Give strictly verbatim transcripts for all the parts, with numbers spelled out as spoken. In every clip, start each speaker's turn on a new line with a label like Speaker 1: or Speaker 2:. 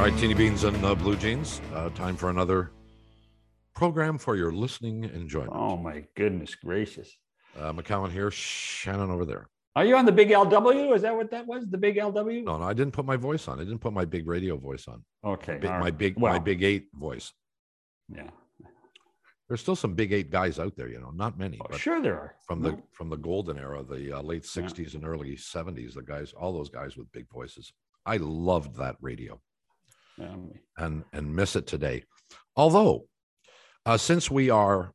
Speaker 1: All right, Teeny Beans and uh, Blue Jeans. Uh, time for another program for your listening enjoyment.
Speaker 2: Oh, my goodness gracious.
Speaker 1: Uh, McCowan here, Shannon over there.
Speaker 2: Are you on the big L W? Is that what that was? The big L W?
Speaker 1: No, no, I didn't put my voice on. I didn't put my big radio voice on.
Speaker 2: Okay.
Speaker 1: Big,
Speaker 2: right.
Speaker 1: My big
Speaker 2: well,
Speaker 1: my big eight voice.
Speaker 2: Yeah.
Speaker 1: There's still some big eight guys out there, you know, not many.
Speaker 2: Oh,
Speaker 1: but
Speaker 2: sure there are.
Speaker 1: From
Speaker 2: no.
Speaker 1: the from the golden era, the uh, late sixties
Speaker 2: yeah.
Speaker 1: and early seventies, the guys, all those guys with big voices. I loved that radio.
Speaker 2: Yeah.
Speaker 1: and and miss it today. Although, uh, since we are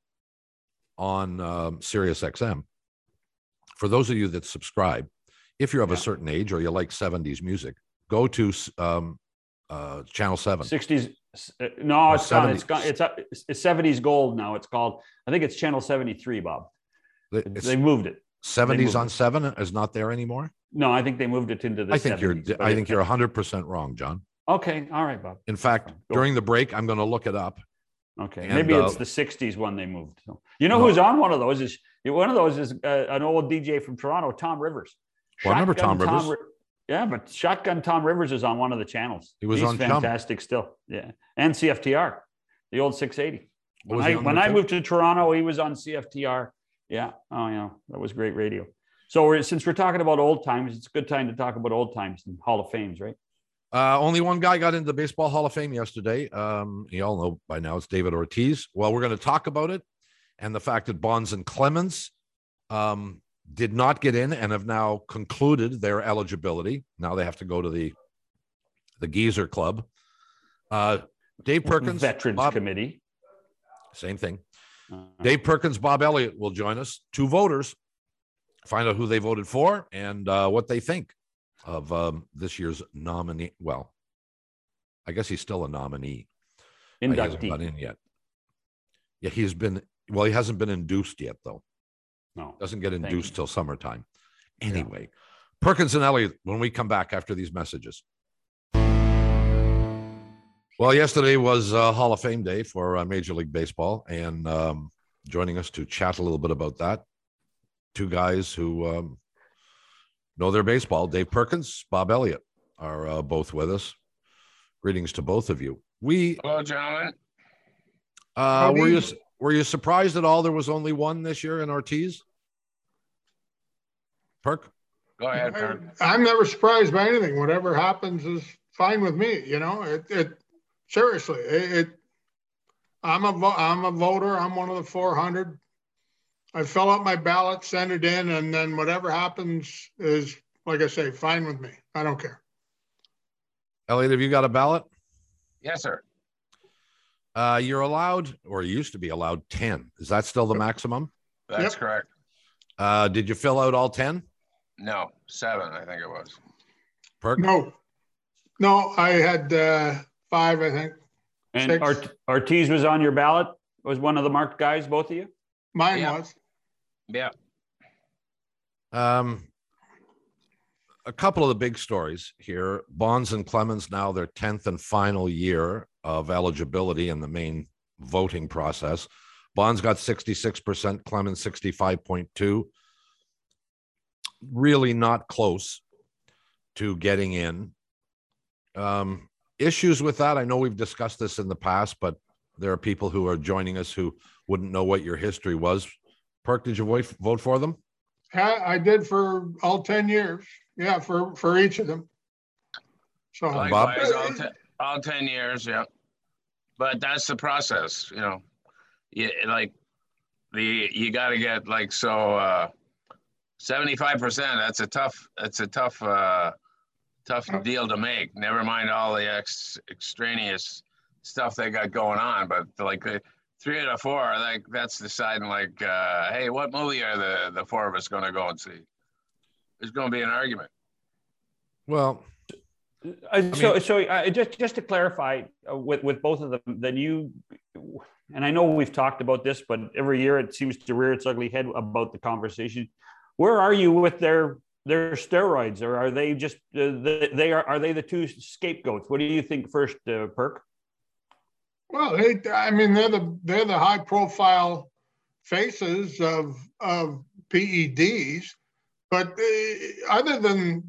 Speaker 1: on um, Sirius X M, for those of you that subscribe, if you're of
Speaker 2: yeah.
Speaker 1: a certain age or you like seventies music, go to um, uh, Channel seven.
Speaker 2: sixties. No, it's gone.
Speaker 1: seventies.
Speaker 2: It's gone. It's up. It's seventies Gold now. It's called. I think it's Channel seventy-three, Bob.
Speaker 1: It's
Speaker 2: they moved it.
Speaker 1: seventies
Speaker 2: moved
Speaker 1: on
Speaker 2: it.
Speaker 1: seven is not there anymore.
Speaker 2: No, I think they moved it into the.
Speaker 1: I think
Speaker 2: seventies,
Speaker 1: you're. I think it, you're one hundred percent wrong, John.
Speaker 2: Okay. All right, Bob.
Speaker 1: In fact, during the break, I'm going to look it up.
Speaker 2: Okay,
Speaker 1: and,
Speaker 2: maybe it's
Speaker 1: uh,
Speaker 2: the sixties when they moved. So, you know
Speaker 1: no.
Speaker 2: who's on one of those is one of those is uh, an old D J from Toronto, Tom Rivers.
Speaker 1: Well, I remember Tom Rivers.
Speaker 2: Tom, yeah, but Shotgun Tom Rivers is on one of the channels.
Speaker 1: He was
Speaker 2: He's
Speaker 1: on
Speaker 2: fantastic
Speaker 1: Chum.
Speaker 2: still. Yeah, and C F T R, the old six eighty. When I when
Speaker 1: I
Speaker 2: I moved to Toronto, he was on C F T R. Yeah, oh yeah, that was great radio. So we're, since we're talking about old times, it's a good time to talk about old times and Hall of Fames, right?
Speaker 1: Uh, only one guy got into the Baseball Hall of Fame yesterday. Um, you all know by now it's David Ortiz. Well, we're going to talk about it and the fact that Bonds and Clemens um, did not get in and have now concluded their eligibility. Now they have to go to the the Geezer Club. Uh, Dave Perkins,
Speaker 2: Veterans
Speaker 1: Bob,
Speaker 2: Committee.
Speaker 1: Same thing.
Speaker 2: Uh,
Speaker 1: Dave Perkins, Bob Elliott will join us. Two voters. Find out who they voted for and uh, what they think of um, this year's nominee. Well, I guess he's still a nominee. Uh, he hasn't got in yet. Yeah, he's been, well, he hasn't been induced yet, though.
Speaker 2: No.
Speaker 1: Doesn't get induced till summertime. Anyway,
Speaker 2: Yeah.
Speaker 1: Perkins and Elliott, when we come back after these messages. Well, yesterday was uh, Hall of Fame day for uh, Major League Baseball, and um, joining us to chat a little bit about that, two guys who um, know their baseball. Dave Perkins, Bob Elliott are uh, both with us. Greetings to both of you. We
Speaker 3: hello, gentlemen.
Speaker 1: Uh, were you were you surprised at all? There was only one this year in Ortiz. Perk,
Speaker 3: go ahead. Perk.
Speaker 4: I, I'm never surprised by anything. Whatever happens is fine with me. You know, it. it seriously, it, it. I'm a I'm a voter. I'm one of the four hundred. I fill out my ballot, send it in, and then whatever happens is, like I say, fine with me. I don't care.
Speaker 1: Elliot, have you got a ballot?
Speaker 3: Yes, sir.
Speaker 1: Uh, you're allowed, or you used to be allowed, ten. Is that still the maximum?
Speaker 3: That's
Speaker 4: Yep.
Speaker 3: correct.
Speaker 1: Uh, did you fill out all ten?
Speaker 3: No, seven, I think it was.
Speaker 1: Perk?
Speaker 4: No, no, I had uh, five, I think.
Speaker 2: And
Speaker 4: Six.
Speaker 2: Ort- Ortiz was on your ballot? Was one of the marked guys, both of you?
Speaker 4: Mine
Speaker 3: Yeah.
Speaker 4: was.
Speaker 3: Yeah.
Speaker 1: Um, a couple of the big stories here. Bonds and Clemens now their tenth and final year of eligibility in the main voting process. Bonds got sixty-six percent, Clemens sixty-five point two. Really not close to getting in. Um, issues with that. I know we've discussed this in the past, but there are people who are joining us who wouldn't know what your history was. Perk, did you vote, vote for them?
Speaker 4: Yeah, I did for all ten years. Yeah, for, for each of them. So,
Speaker 3: Likewise, all, te- all ten years, yeah. But that's the process, you know. You, like, the you got to get, like, so uh, seventy-five percent, that's a tough, that's a tough, uh, tough deal to make. Never mind all the ex- extraneous stuff they got going on. But, like, the three out of four, like, that's deciding, like, uh, hey, what movie are the, the four of us going to go and see? There's going to be an argument.
Speaker 1: Well,
Speaker 2: Uh, so,
Speaker 1: mean-
Speaker 2: so uh, just just to clarify uh, with with both of them, then you, and I know we've talked about this, but every year it seems to rear its ugly head about the conversation. Where are you with their their steroids, or are they just uh, the, they are are they the two scapegoats? What do you think first, uh, Perk?
Speaker 4: well, they, I mean, they're the they're the high profile faces of of P E Ds, but uh, other than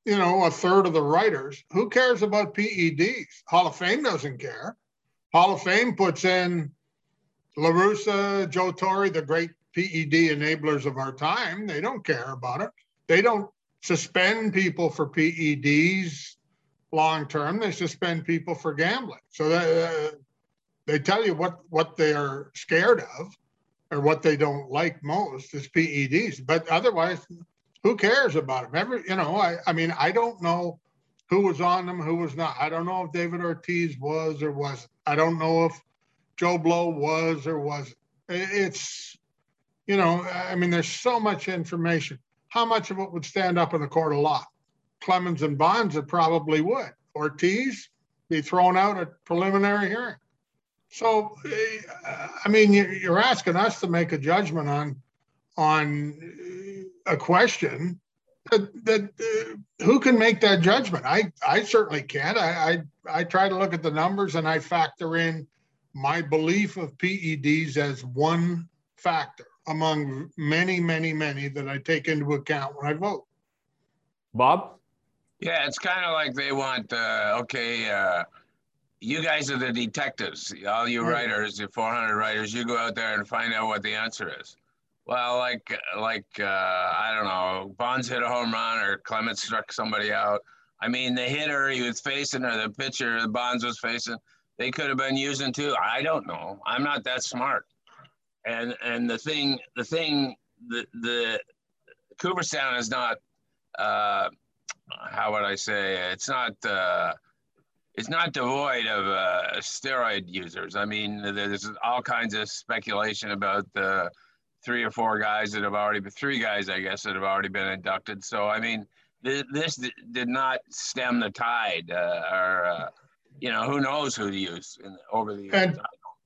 Speaker 4: you know, a third of the writers. Who cares about P E Ds? Hall of Fame doesn't care. Hall of Fame puts in La Russa, Joe Torre, the great P E D enablers of our time. They don't care about it. They don't suspend people for P E Ds long term. They suspend people for gambling. So they, uh, they tell you what, what they're scared of or what they don't like most is P E Ds. But otherwise, who cares about them? Every, you know, I, I mean, I don't know who was on them, who was not. I don't know if David Ortiz was or wasn't. I don't know if Joe Blow was or wasn't. It's, you know, I mean, there's so much information. How much of it would stand up in a court of law? Clemens and Bonds, it probably would. Ortiz, be thrown out at preliminary hearing. So, I mean, you're asking us to make a judgment on, on a question that, that uh, who can make that judgment? I, I certainly can't. I, I, I try to look at the numbers and I factor in my belief of P E Ds as one factor among many, many, many that I take into account when I vote.
Speaker 2: Bob?
Speaker 3: Yeah, it's kind of like they want, uh, okay, uh, you guys are the detectives, all you writers, your four hundred writers, you go out there and find out what the answer is. Well, like, like uh, I don't know, Bonds hit a home run or Clemens struck somebody out. I mean, the hitter he was facing or the pitcher the Bonds was facing, they could have been using too. I don't know. I'm not that smart. And and the thing, the thing, the the Cooperstown is not, uh, how would I say, it's not, uh, it's not devoid of uh, steroid users. I mean, there's all kinds of speculation about the three or four guys that have already been, three guys, I guess, that have already been inducted. So, I mean, th- this d- did not stem the tide, uh, or, uh, you know, who knows who to use in, over the years.
Speaker 4: And,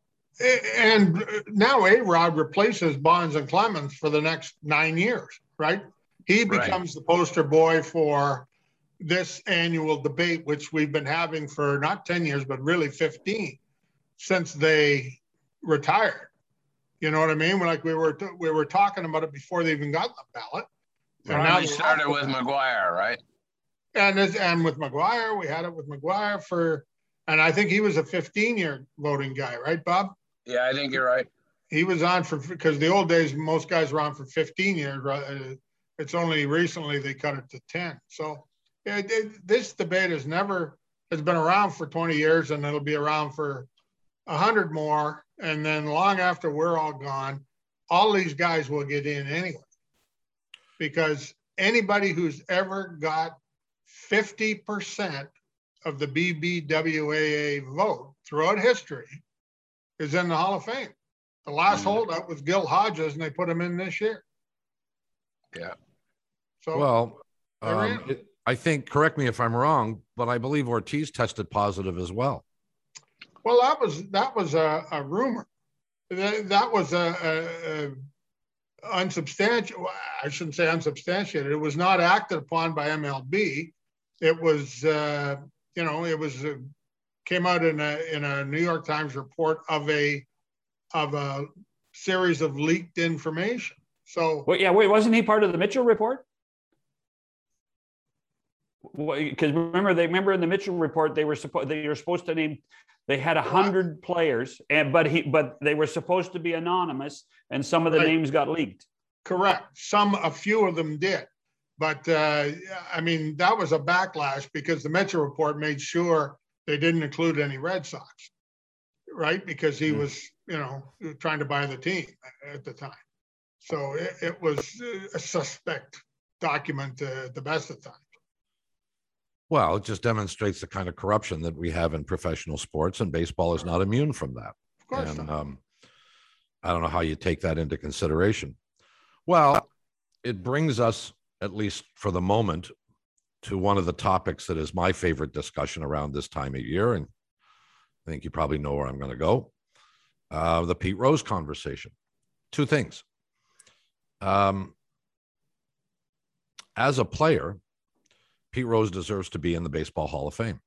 Speaker 4: and now A-Rod replaces Bonds and Clemens for the next nine years, right? He becomes right. the poster boy for this annual debate, which we've been having for not ten years, but really fifteen since they retired. You know what I mean? We're like we were, we were talking about it before they even got the ballot.
Speaker 3: And right, now we started with McGuire, right?
Speaker 4: And, and with McGuire, we had it with McGuire for, and I think he was a fifteen year voting guy, right, Bob?
Speaker 3: Yeah, I think you're right.
Speaker 4: He was on for, because the old days, most guys were on for fifteen years. It's only recently they cut it to ten. So it, it, this debate has never, has been around for twenty years and it'll be around for a hundred more. And then long after we're all gone, all these guys will get in anyway. Because anybody who's ever got fifty percent of the B B W A A vote throughout history is in the Hall of Fame. The last mm-hmm. holdout was Gil Hodges, and they put him in this year.
Speaker 3: Yeah.
Speaker 1: So, well, um, it, I think, correct me if I'm wrong, but I believe Ortiz tested positive as well.
Speaker 4: Well, that was that was a, a rumor. That, that was a, a, a unsubstantiated. I shouldn't say unsubstantiated. It was not acted upon by M L B. It was, uh, you know, it was uh, came out in a in a New York Times report of a of a series of leaked information. So,
Speaker 2: well, yeah, wait, wasn't he part of the Mitchell report? Because remember, they remember in the Mitchell report they were supposed they were supposed to name. They had a hundred players, and but he but they were supposed to be anonymous, and some of the right. names got leaked.
Speaker 4: Correct. Some, a few of them did, but uh, I mean that was a backlash because the Mitchell report made sure they didn't include any Red Sox, right? Because he mm. was, you know, trying to buy the team at the time, so it, it was a suspect document uh, at the best of times.
Speaker 1: Well, it just demonstrates the kind of corruption that we have in professional sports, and baseball is not immune from that.
Speaker 4: Of course
Speaker 1: and
Speaker 4: not.
Speaker 1: Um, I don't know how you take that into consideration. Well, it brings us, at least for the moment, to one of the topics that is my favorite discussion around this time of year, and I think you probably know where I'm going to go, uh, the Pete Rose conversation. Two things. Um, as a player, Pete Rose deserves to be in the Baseball Hall of Fame.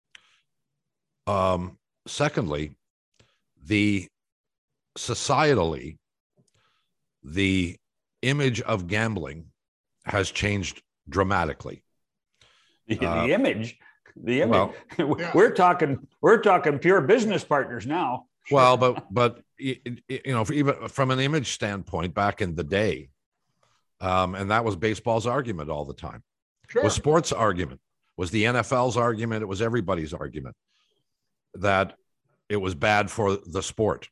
Speaker 1: Um, secondly, the societally, the image of gambling has changed dramatically.
Speaker 2: The,
Speaker 1: Uh,
Speaker 2: the image, the image.
Speaker 1: well,
Speaker 4: yeah.
Speaker 2: we're talking, we're talking pure business partners now.
Speaker 1: Well, but but y- y- you know, even from an image standpoint, back in the day, um, and that was baseball's argument all the time.
Speaker 4: Sure.
Speaker 1: Was sports' argument, was the N F L's argument, it was everybody's argument that it was bad for the sport.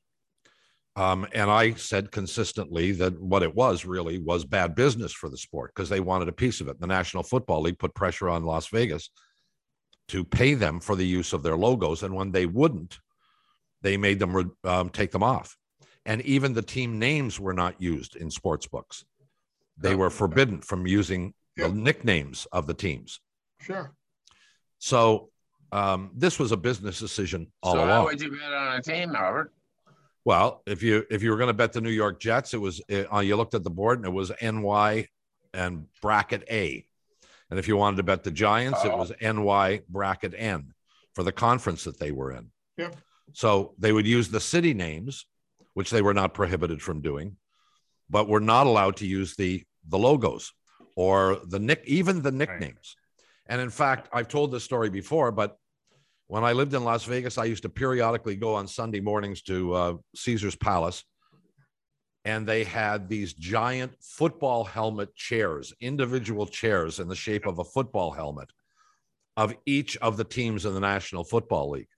Speaker 1: Um, and I said consistently that what it was really was bad business for the sport because they wanted a piece of it. The National Football League put pressure on Las Vegas to pay them for the use of their logos. And when they wouldn't, they made them um, take them off. And even the team names were not used in sports books. They were forbidden from using the
Speaker 4: Yep.
Speaker 1: nicknames of the teams.
Speaker 4: Sure.
Speaker 1: So um, this was a business decision all
Speaker 3: so
Speaker 1: along.
Speaker 3: how would you bet on a team, Robert?
Speaker 1: Well, if you if you were going to bet the New York Jets, it was uh, you looked at the board and it was N Y and bracket A. And if you wanted to bet the Giants,
Speaker 3: Oh.
Speaker 1: it was N Y bracket N for the conference that they were in.
Speaker 4: Yep.
Speaker 1: So they would use the city names, which they were not prohibited from doing, but were not allowed to use the the logos or the nick, even the nicknames. Right. And in fact, I've told this story before, but when I lived in Las Vegas, I used to periodically go on Sunday mornings to uh, Caesar's Palace, and they had these giant football helmet chairs, individual chairs in the shape of a football helmet of each of the teams in the National Football League.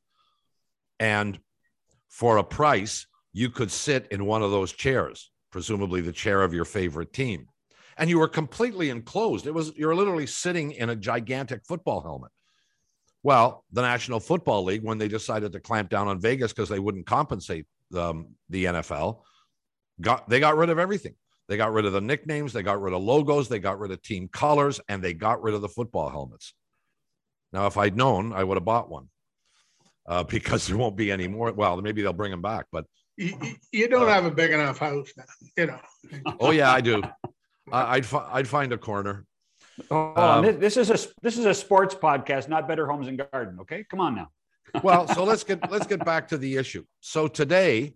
Speaker 1: And for a price, you could sit in one of those chairs, presumably the chair of your favorite team. And you were completely enclosed. It was, you're literally sitting in a gigantic football helmet. Well, the National Football League, when they decided to clamp down on Vegas because they wouldn't compensate um, the N F L, got they got rid of everything. They got rid of the nicknames, they got rid of logos, they got rid of team colors, and they got rid of the football helmets. Now, if I'd known, I would have bought one uh, because there won't be any more. Well, maybe they'll bring them back, but
Speaker 4: You, you don't
Speaker 1: uh,
Speaker 4: have a big enough house now, you know.
Speaker 1: oh yeah, I do. I, I'd fi- I'd find a corner.
Speaker 2: Oh,
Speaker 1: Um,
Speaker 2: this, this is a this is a sports podcast, not Better Homes and Garden. Okay, come on now.
Speaker 1: Well, so let's get let's get back to the issue. So today,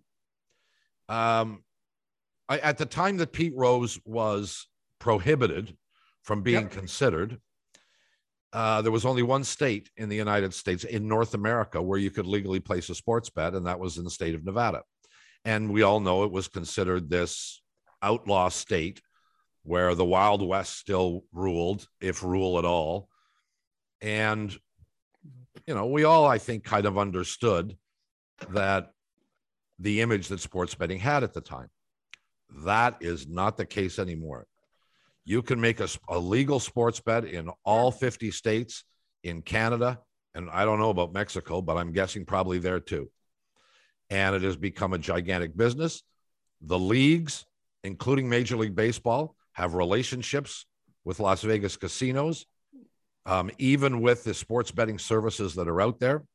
Speaker 1: um, I, at the time that Pete Rose was prohibited from being
Speaker 4: Yep.
Speaker 1: considered, uh, there was only one state in the United States in North America where you could legally place a sports bet, and that was in the state of Nevada. And we all know it was considered this outlaw state where the Wild West still ruled, if rule at all. And, you know, we all, I think, kind of understood that the image that sports betting had at the time. That is not the case anymore. You can make a, a legal sports bet in all fifty states, in Canada, and I don't know about Mexico, but I'm guessing probably there too. And it has become a gigantic business. The leagues, including Major League Baseball, have relationships with Las Vegas casinos, um, even with the sports betting services that are out there.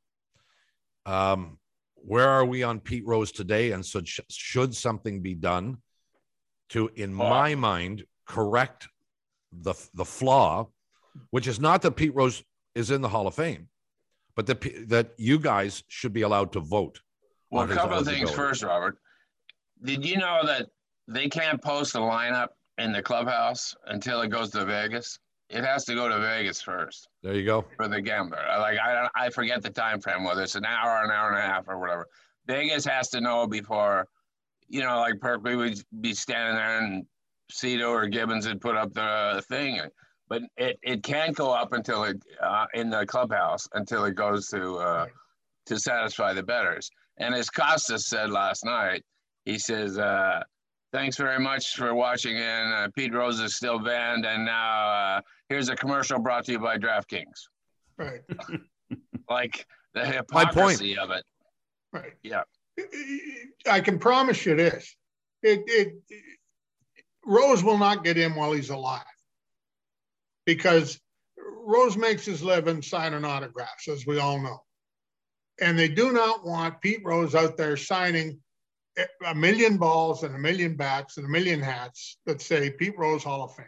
Speaker 1: Um, where are we on Pete Rose today? And so sh- should something be done to, in
Speaker 3: Wow.
Speaker 1: my mind, correct the, the flaw, which is not that Pete Rose is in the Hall of Fame, but that, that you guys should be allowed to vote.
Speaker 3: Well,
Speaker 1: on
Speaker 3: a
Speaker 1: his
Speaker 3: couple of things
Speaker 1: eligibility.
Speaker 3: first, Robert. Did you know that they can't post a lineup in the clubhouse until it goes to Vegas? It has to go to Vegas first
Speaker 1: There you go.
Speaker 3: for the gambler. Like I, don't- I forget the time frame, whether it's an hour, an hour and a half, or whatever. Vegas has to know before, you know, like Berkeley would be standing there and Cito or Gibbons would put up the thing, but it, it can't go up until it uh, in the clubhouse until it goes to uh, to satisfy the bettors. And as Costas said last night, he says, uh, thanks very much for watching. And uh, Pete Rose is still banned. And now uh, here's a commercial brought to you by DraftKings.
Speaker 4: Right.
Speaker 3: Like the
Speaker 1: My point.
Speaker 3: hypocrisy of it.
Speaker 4: Right.
Speaker 3: Yeah.
Speaker 4: I can promise you this. It, it, it Rose will not get in while he's alive because Rose makes his living signing autographs, as we all know. And they do not want Pete Rose out there signing a million balls and a million bats and a million hats that say Pete Rose Hall of Fame.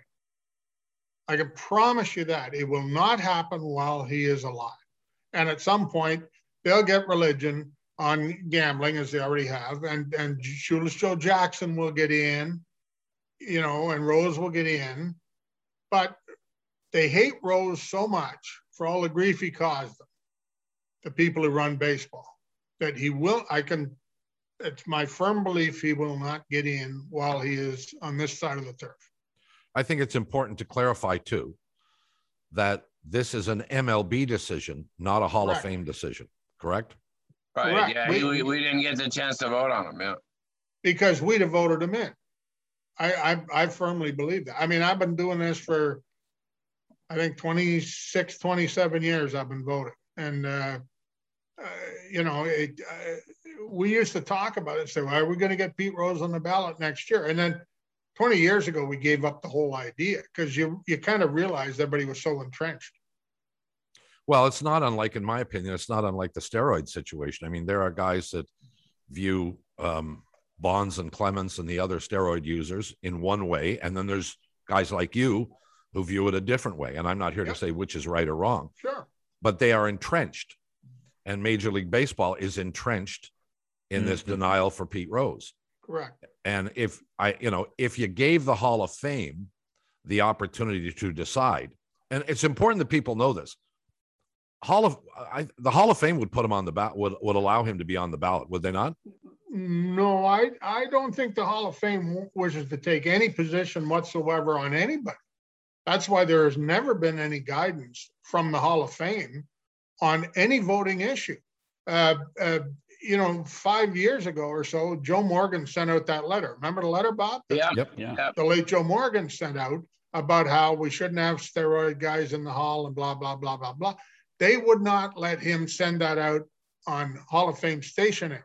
Speaker 4: I can promise you that it will not happen while he is alive. And at some point, they'll get religion on gambling, as they already have, and and Shoeless Joe Jackson will get in, you know, and Rose will get in. But they hate Rose so much for all the grief he caused them, the people who run baseball, that he will, I can, it's my firm belief he will not get in while he is on this side of the turf.
Speaker 1: I think it's important to clarify too, that this is an M L B decision, not a Hall
Speaker 4: Correct.
Speaker 1: of Fame decision, correct?
Speaker 3: Right.
Speaker 4: Correct.
Speaker 3: Yeah.
Speaker 4: We-
Speaker 3: He, we, we didn't get the chance to vote on him. Yeah.
Speaker 4: Because we'd have voted him in. I, I, I firmly believe that. I mean, I've been doing this for, I think twenty-six, twenty-seven years I've been voting. And, uh, uh, you know, it, uh, we used to talk about it, say, well, are we going to get Pete Rose on the ballot next year? And then twenty years ago, we gave up the whole idea because you, you kind of realized everybody was so entrenched.
Speaker 1: Well, it's not unlike, in my opinion, it's not unlike the steroid situation. I mean, there are guys that view um, Bonds and Clemens and the other steroid users in one way, and then there's guys like you who view it a different way. And I'm not here
Speaker 4: Yep.
Speaker 1: to say which is right or wrong,
Speaker 4: Sure.
Speaker 1: but they are entrenched, and Major League Baseball is entrenched in
Speaker 2: Mm-hmm.
Speaker 1: this denial for Pete Rose.
Speaker 4: Correct.
Speaker 1: And if I, you know, if you gave the Hall of Fame the opportunity to decide, and it's important that people know this, Hall of I, the Hall of Fame would put him on the ballot, would, would allow him to be on the ballot, would they not?
Speaker 4: No, I, I don't think the Hall of Fame wishes to take any position whatsoever on anybody. That's why there has never been any guidance from the Hall of Fame on any voting issue. Uh, uh, you know, five years ago or so, Joe Morgan sent out that letter. Remember the letter, Bob?
Speaker 3: Yeah.
Speaker 1: Yep.
Speaker 2: Yeah.
Speaker 3: Yeah.
Speaker 4: The late Joe Morgan sent out about how we shouldn't have steroid guys in the hall and blah, blah, blah, blah, blah. They would not let him send that out on Hall of Fame stationery.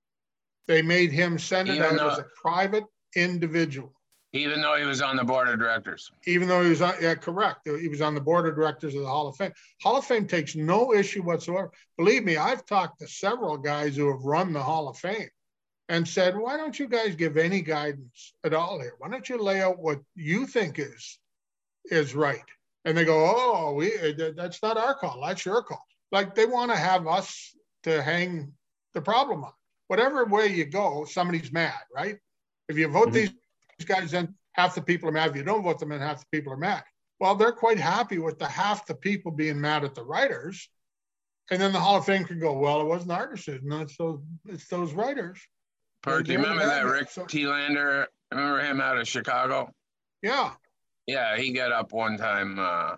Speaker 4: They made him send it
Speaker 3: Even
Speaker 4: out
Speaker 3: though-
Speaker 4: as a private individual,
Speaker 3: Even though he was on the board of directors.
Speaker 4: even though he was, on, yeah, correct. He was on the board of directors of the Hall of Fame. Hall of Fame takes no issue whatsoever. Believe me, I've talked to several guys who have run the Hall of Fame and said, why don't you guys give any guidance at all here? Why don't you lay out what you think is, is right? And they go, oh, we, that's not our call. That's your call. Like they want to have us to hang the problem on. Whatever way you go, somebody's mad, right? If you vote
Speaker 2: Mhm.
Speaker 4: these guys in, half the people are mad. If you don't vote them in, half the people are mad. Well, they're quite happy with the half the people being mad at the writers. And then the Hall of Fame could go, well, it wasn't our decision. It's those, it's those writers.
Speaker 3: Perk,
Speaker 4: They
Speaker 3: you
Speaker 4: were
Speaker 3: remember
Speaker 4: mad
Speaker 3: that
Speaker 4: at-
Speaker 3: Rick
Speaker 4: so-
Speaker 3: T-Lander? Remember him out of Chicago?
Speaker 4: Yeah.
Speaker 3: Yeah, he got up one time. Uh,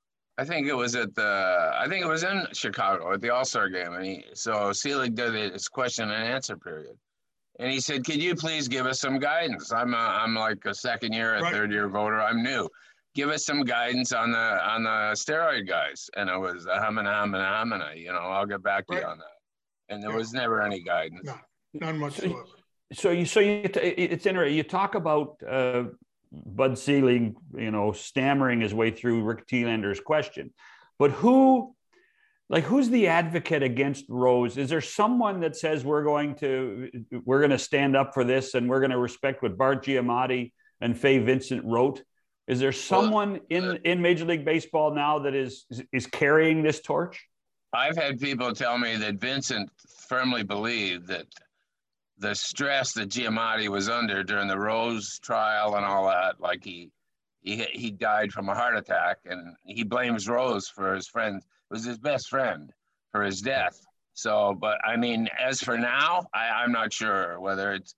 Speaker 3: I think it was at the. I think it was in Chicago at the All-Star game, and he. So Selig did his question and answer period, and he said, "Could you please give us some guidance? I'm a, I'm like a second year, a
Speaker 4: Right.
Speaker 3: third year voter. I'm new. Give us some guidance on the on the steroid guys." And it was a hamina hamina hamina. You know, I'll get back to
Speaker 4: Right.
Speaker 3: you on that. And there
Speaker 4: Yeah.
Speaker 3: was never any guidance.
Speaker 4: No, none whatsoever.
Speaker 2: So you, so you, it's interesting. You talk about uh, Bud Selig, you know, stammering his way through Rick T-Lander's question, but who, like, who's the advocate against Rose? Is there someone that says we're going to, we're going to stand up for this and we're going to respect what Bart Giamatti and Fay Vincent wrote? Is there someone in, in Major League Baseball now that is, is carrying this torch?
Speaker 3: I've had people tell me that Vincent firmly believed that the stress that Giamatti was under during the Rose trial and all that, like he he he died from a heart attack, and he blames Rose for his friend, it was his best friend, for his death. So, but I mean, as for now, I, I'm not sure whether it's.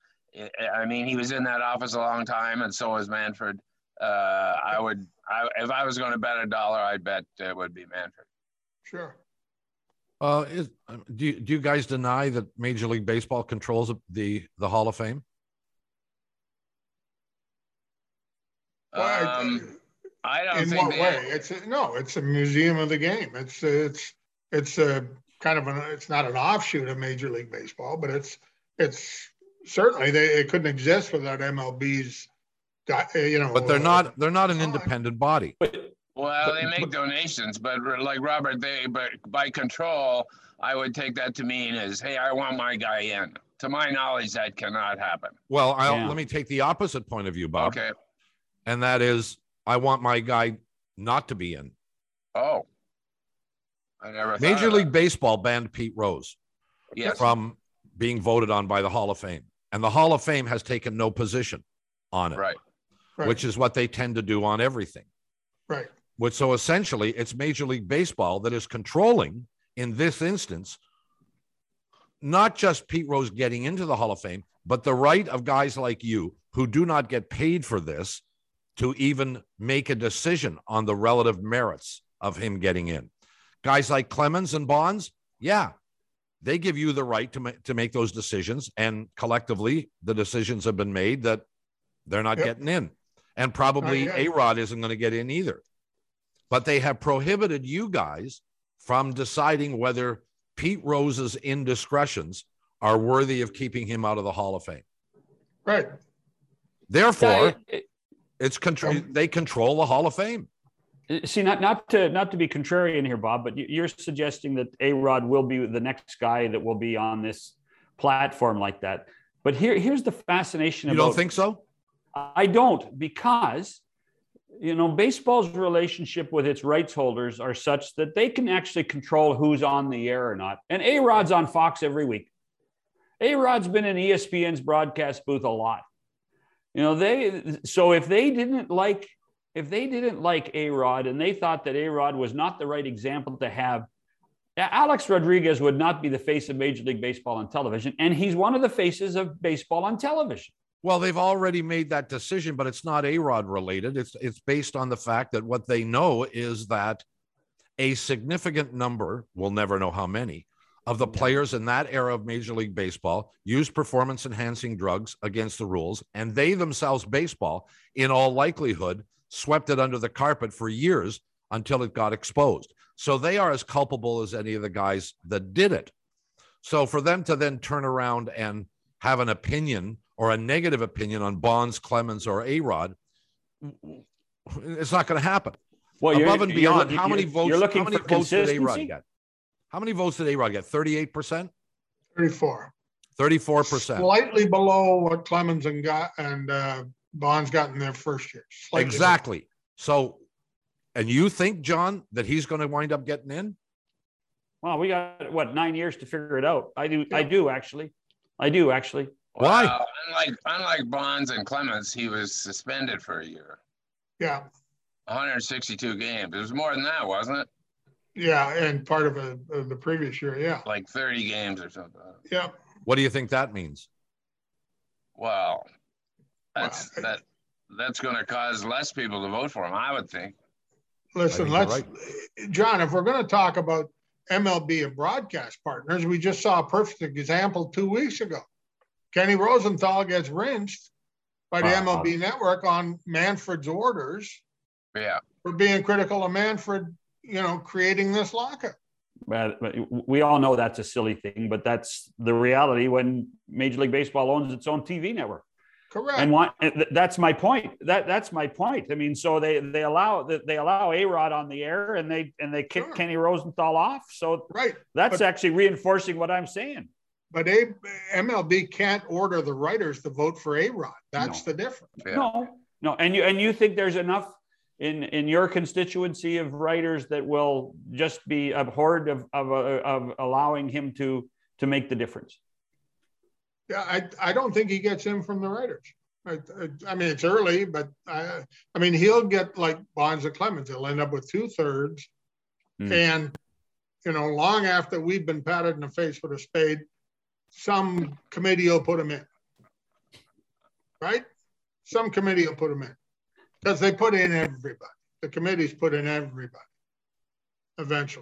Speaker 3: I mean, he was in that office a long time, and so was Manfred. Uh, I would, I, if I was going to bet a dollar, I'd bet it would be Manfred.
Speaker 4: Sure.
Speaker 1: Uh, is, do you, do you guys deny that Major League Baseball controls the the Hall of Fame?
Speaker 4: Well, I-
Speaker 3: Um, I don't
Speaker 4: in
Speaker 3: think
Speaker 4: what
Speaker 3: they-
Speaker 4: way? It's a, no, it's a museum of the game. It's it's it's a kind of an it's not an offshoot of Major League Baseball, but it's it's certainly they it couldn't exist without M L B's. uh, You know,
Speaker 1: But they're
Speaker 4: uh,
Speaker 1: not they're not an
Speaker 4: fine.
Speaker 1: independent body.
Speaker 3: Well,
Speaker 2: But-
Speaker 3: they make
Speaker 2: but-
Speaker 3: donations, but like Robert, they but by control, I would take that to mean is, hey, I want my guy in. To my knowledge, that cannot happen.
Speaker 1: Well, I'll,
Speaker 2: Yeah.
Speaker 1: let me take the opposite point of view, Bob,
Speaker 3: Okay.
Speaker 1: and that is I want my guy not to be in.
Speaker 3: Oh, I never. thought
Speaker 1: Major
Speaker 3: of
Speaker 1: League
Speaker 3: that.
Speaker 1: Baseball banned Pete Rose
Speaker 3: Yes.
Speaker 1: from being voted on by the Hall of Fame, and the Hall of Fame has taken no position on it,
Speaker 3: Right.
Speaker 4: right,
Speaker 1: which is what they tend to do on everything.
Speaker 4: right.
Speaker 1: Which, so essentially, it's Major League Baseball that is controlling, in this instance, not just Pete Rose getting into the Hall of Fame, but the right of guys like you who do not get paid for this to even make a decision on the relative merits of him getting in. Guys like Clemens and Bonds, yeah, they give you the right to, ma- to make those decisions. And collectively, the decisions have been made that they're not yep. getting in. And probably A-Rod isn't going to get in either. But they have prohibited you guys from deciding whether Pete Rose's indiscretions are worthy of keeping him out of the Hall of Fame.
Speaker 4: Right.
Speaker 1: Therefore,
Speaker 2: yeah, it,
Speaker 1: it's control. Um, they control the Hall of Fame.
Speaker 2: See, not not to not to be contrarian here, Bob, but you're suggesting that A-Rod will be the next guy that will be on this platform like that. But here, here's the fascination.
Speaker 1: You
Speaker 2: about,
Speaker 1: don't think so?
Speaker 2: I don't, because you know, baseball's relationship with its rights holders are such that they can actually control who's on the air or not. And A-Rod's on Fox every week. A-Rod's been in E S P N's broadcast booth a lot. You know, they, so if they didn't like, if they didn't like A-Rod and they thought that A-Rod was not the right example to have, Alex Rodriguez would not be the face of Major League Baseball on television. And he's one of the faces of baseball on television.
Speaker 1: Well, they've already made that decision, but it's not A-Rod related. It's it's based on the fact that what they know is that a significant number, we'll never know how many, of the players in that era of Major League Baseball used performance-enhancing drugs against the rules, and they themselves, baseball, in all likelihood, swept it under the carpet for years until it got exposed. So they are as culpable as any of the guys that did it. So for them to then turn around and have an opinion or a negative opinion on Bonds, Clemens, or A-Rod, it's not going to happen.
Speaker 2: Well,
Speaker 1: above and beyond,
Speaker 2: you're,
Speaker 1: how many
Speaker 2: you're,
Speaker 1: votes?
Speaker 2: You're looking
Speaker 1: how many
Speaker 2: for
Speaker 1: votes did A-Rod
Speaker 2: consistency?
Speaker 1: get? How many votes did A-Rod get? thirty-eight percent?
Speaker 4: thirty-four.
Speaker 1: thirty-four percent.
Speaker 4: Slightly below what Clemens and got and uh, Bonds got in their first year. Slightly
Speaker 1: exactly.
Speaker 4: Below.
Speaker 1: So, and you think, John, that he's going to wind up getting in?
Speaker 2: Well, we got what nine years to figure it out. I do. Yeah. I do actually. I do actually.
Speaker 1: Why?
Speaker 3: Well, unlike unlike Bonds and Clemens, he was suspended for a year.
Speaker 4: Yeah.
Speaker 3: one hundred sixty-two games. It was more than that, wasn't it?
Speaker 4: Yeah, and part of, a, of the previous year, yeah.
Speaker 3: Like thirty games or something.
Speaker 4: Yeah.
Speaker 1: What do you think that means?
Speaker 3: Well, that's well, that that's going to cause less people to vote for him, I would think.
Speaker 4: Listen,
Speaker 1: think
Speaker 4: let's,
Speaker 1: right.
Speaker 4: John, if we're going to talk about M L B and broadcast partners, we just saw a perfect example two weeks ago. Kenny Rosenthal gets rinsed by the wow. M L B network on Manfred's orders.
Speaker 3: Yeah.
Speaker 4: For being critical of Manfred, you know, creating this lockout.
Speaker 2: Well, we all know that's a silly thing, but that's the reality when Major League Baseball owns its own T V network.
Speaker 4: Correct.
Speaker 2: And want, that's my point. That that's my point. I mean, so they they allow they allow A-Rod on the air, and they and they kick sure. Kenny Rosenthal off. So
Speaker 4: right.
Speaker 2: that's
Speaker 4: but,
Speaker 2: actually reinforcing what I'm saying.
Speaker 4: But a, M L B can't order the writers to vote for A-Rod. That's
Speaker 2: no.
Speaker 4: the difference.
Speaker 2: Yeah. No, no, and you and you think there's enough in in your constituency of writers that will just be abhorred of of, of allowing him to to make the difference?
Speaker 4: Yeah, I I don't think he gets in from the writers. I, I, I mean, it's early, but I I mean, he'll get like Bonds and Clemens. He'll end up with two thirds, mm. and you know, long after we've been patted in the face with a spade, some committee will put him in. Right? Some committee will put him in. Because they put in everybody. The committees put in everybody eventually.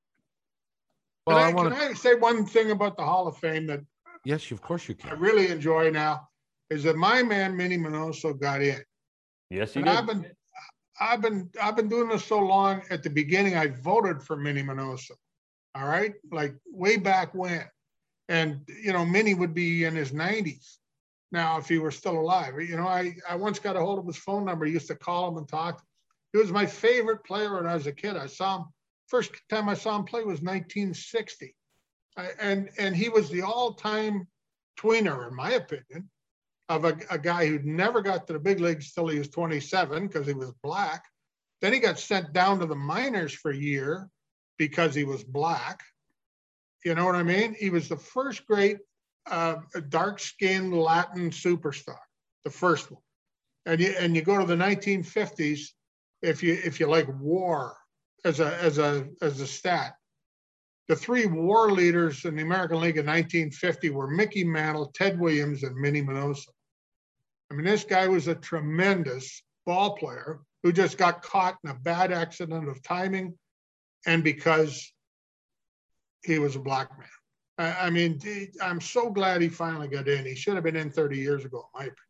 Speaker 4: Well, can, I, I wanna... can I say one thing about the Hall of Fame that
Speaker 1: yes, of course you can.
Speaker 4: I really enjoy now is that my man Minnie Minoso got in.
Speaker 2: Yes, he
Speaker 4: and
Speaker 2: did.
Speaker 4: I've been I've been I've been doing this so long. At the beginning, I voted for Minnie Minoso. All right, like way back when. And you know, Minnie would be in his nineties. Now, if he were still alive, you know, I, I once got a hold of his phone number. I used to call him and talk. He was my favorite player when I was a kid. I saw him, first time I saw him play was nineteen sixty. I, and, and he was the all-time tweener, in my opinion, of a, a guy who never got to the big leagues till he was twenty-seven because he was black. Then he got sent down to the minors for a year because he was black. You know what I mean? He was the first great Uh, a dark-skinned Latin superstar, the first one. And you, and you go to the nineteen fifties, if you if you like war as a as a as a stat, the three war leaders in the American League in nineteen fifty were Mickey Mantle, Ted Williams, and Minnie Minoso. I mean, this guy was a tremendous ball player who just got caught in a bad accident of timing, and because he was a black man. I, I mean, I'm so glad he finally got in. He should have been in thirty years ago, in my opinion.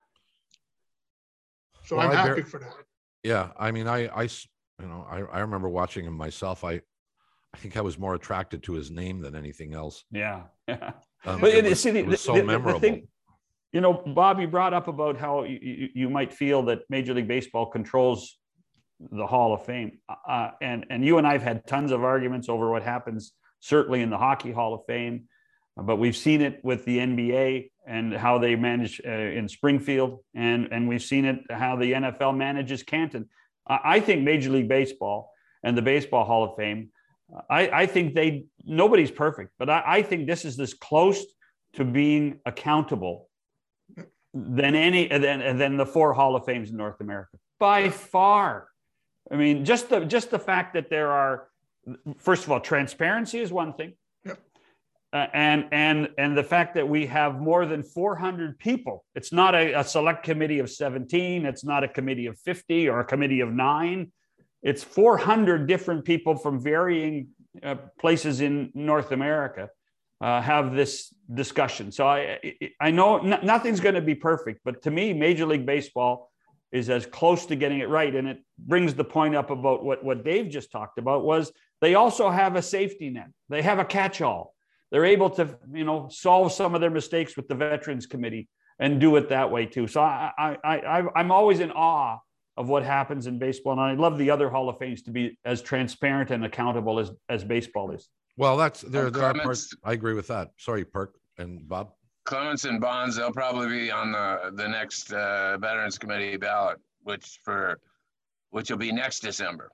Speaker 4: So well, I'm I happy bear, for that.
Speaker 1: Yeah, I mean, I, I, you know, I, I remember watching him myself. I, I think I was more attracted to his name than anything else.
Speaker 2: Yeah, yeah.
Speaker 1: Um, but it, it was, see, the, it was so
Speaker 2: the,
Speaker 1: memorable.
Speaker 2: The thing, you know, Bob, you brought up about how you, you, you might feel that Major League Baseball controls the Hall of Fame, uh, and and you and I've had tons of arguments over what happens, certainly in the Hockey Hall of Fame, but we've seen it with the N B A and how they manage uh, in Springfield, and and we've seen it how the N F L manages Canton. I, I think Major League Baseball and the Baseball Hall of Fame, I, I think they nobody's perfect, but I, I think this is as close to being accountable than any than than the four Hall of Fames in North America by far. I mean, just the just the fact that there are, first of all, transparency is one thing,
Speaker 4: yep.
Speaker 2: uh, and and and the fact that we have more than four hundred people. It's not a, a select committee of seventeen. It's not a committee of fifty or a committee of nine. It's four hundred different people from varying uh, places in North America uh, have this discussion. So I I know n- nothing's going to be perfect, but to me, Major League Baseball is as close to getting it right. And it brings the point up about what, what Dave just talked about was they also have a safety net. They have a catch-all. They're able to, you know, solve some of their mistakes with the Veterans Committee and do it that way too. So I, I, I, I'm always in awe of what happens in baseball. And I love the other Hall of Fames to be as transparent and accountable as, as baseball is.
Speaker 1: Well, that's there, there are parts. I agree with that. Sorry, Perk and Bob.
Speaker 3: Clements and Bonds, they'll probably be on the the next uh, Veterans Committee ballot, which for which will be next December.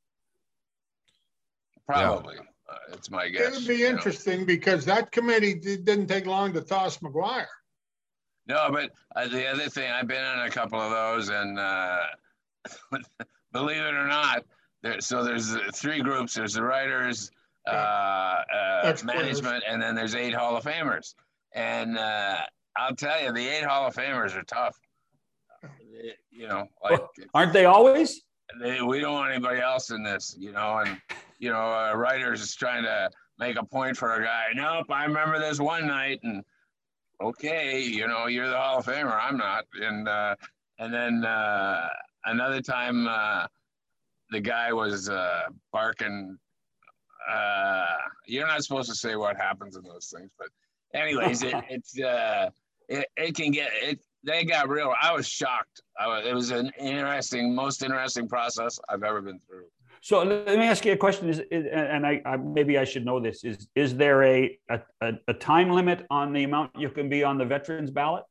Speaker 3: Probably, yeah. uh, it's my guess.
Speaker 4: It would be interesting know. because that committee did, didn't take long to toss McGuire.
Speaker 3: No, but uh, the other thing, I've been on a couple of those, and uh, believe it or not, there, so there's three groups. There's the writers, uh, uh, management, and then there's eight Hall of Famers. And uh, I'll tell you, the eight Hall of Famers are tough. You know, like well,
Speaker 2: aren't they always?
Speaker 3: They, we don't want anybody else in this, you know. And you know, uh, writers is trying to make a point for a guy. Nope, I remember this one night, and okay, you know, you're the Hall of Famer. I'm not. And uh, and then uh, another time, uh, the guy was uh, barking. Uh, you're not supposed to say what happens in those things, but. Anyways, it, it's uh, it, it can get it. They got real. I was shocked. I was, it was an interesting, most interesting process I've ever been through.
Speaker 2: So let me ask you a question. Is, is and I, I maybe I should know this. Is is there a, a a time limit on the amount you can be on the veterans ballot?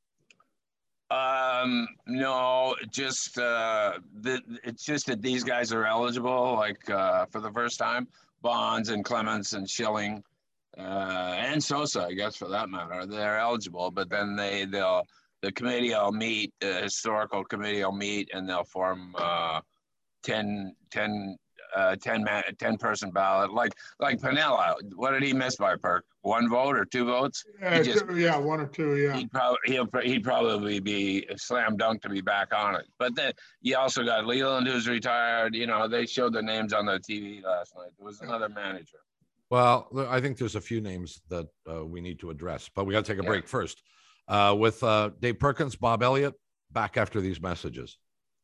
Speaker 3: Um, no, just uh, the, it's just that these guys are eligible, like uh, for the first time. Bonds and Clements and Schilling. Uh, and Sosa, I guess, for that matter, they're eligible. But then they, they'll, the committee will meet, the historical committee will meet, and they'll form uh, ten, ten, uh, ten, man, ten person ballot. Like, like Piniella, what did he miss by, Perk? One vote or two votes?
Speaker 4: Yeah, just, yeah, one or two. Yeah.
Speaker 3: He'd probably he'll he'd probably be a slam dunk to be back on it. But then you also got Leland, who's retired. You know, they showed their names on the T V last night. There was another manager.
Speaker 1: Well, I think there's a few names that uh, we need to address, but we got to take a yeah. break first. Uh, with uh, Dave Perkins, Bob Elliott, back after these messages.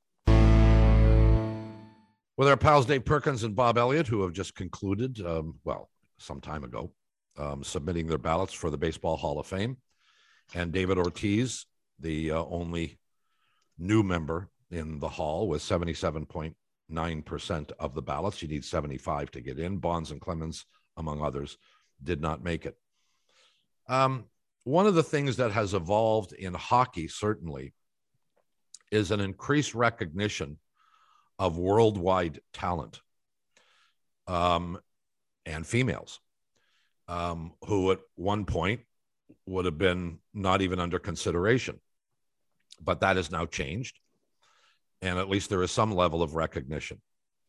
Speaker 1: With our pals Dave Perkins and Bob Elliott, who have just concluded, um, well, some time ago, um, submitting their ballots for the Baseball Hall of Fame. And David Ortiz, the uh, only new member in the hall with seventy-seven point nine percent of the ballots. You need seventy-five to get in. Bonds and Clemens, among others, did not make it. Um, one of the things that has evolved in hockey, certainly, is an increased recognition of worldwide talent um, and females um, who at one point would have been not even under consideration. But that has now changed. and at least there is some level of recognition.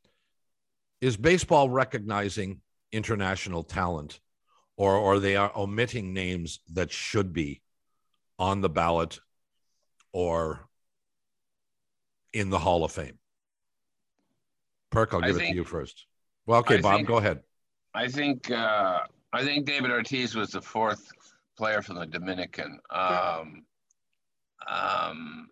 Speaker 1: Is baseball recognizing international talent, or, or they are omitting names that should be on the ballot or in the Hall of Fame? Perk, I'll give it to you first. Well, okay, I Bob, think, go ahead.
Speaker 3: I think uh, I think David Ortiz was the fourth player from the Dominican. Um, um,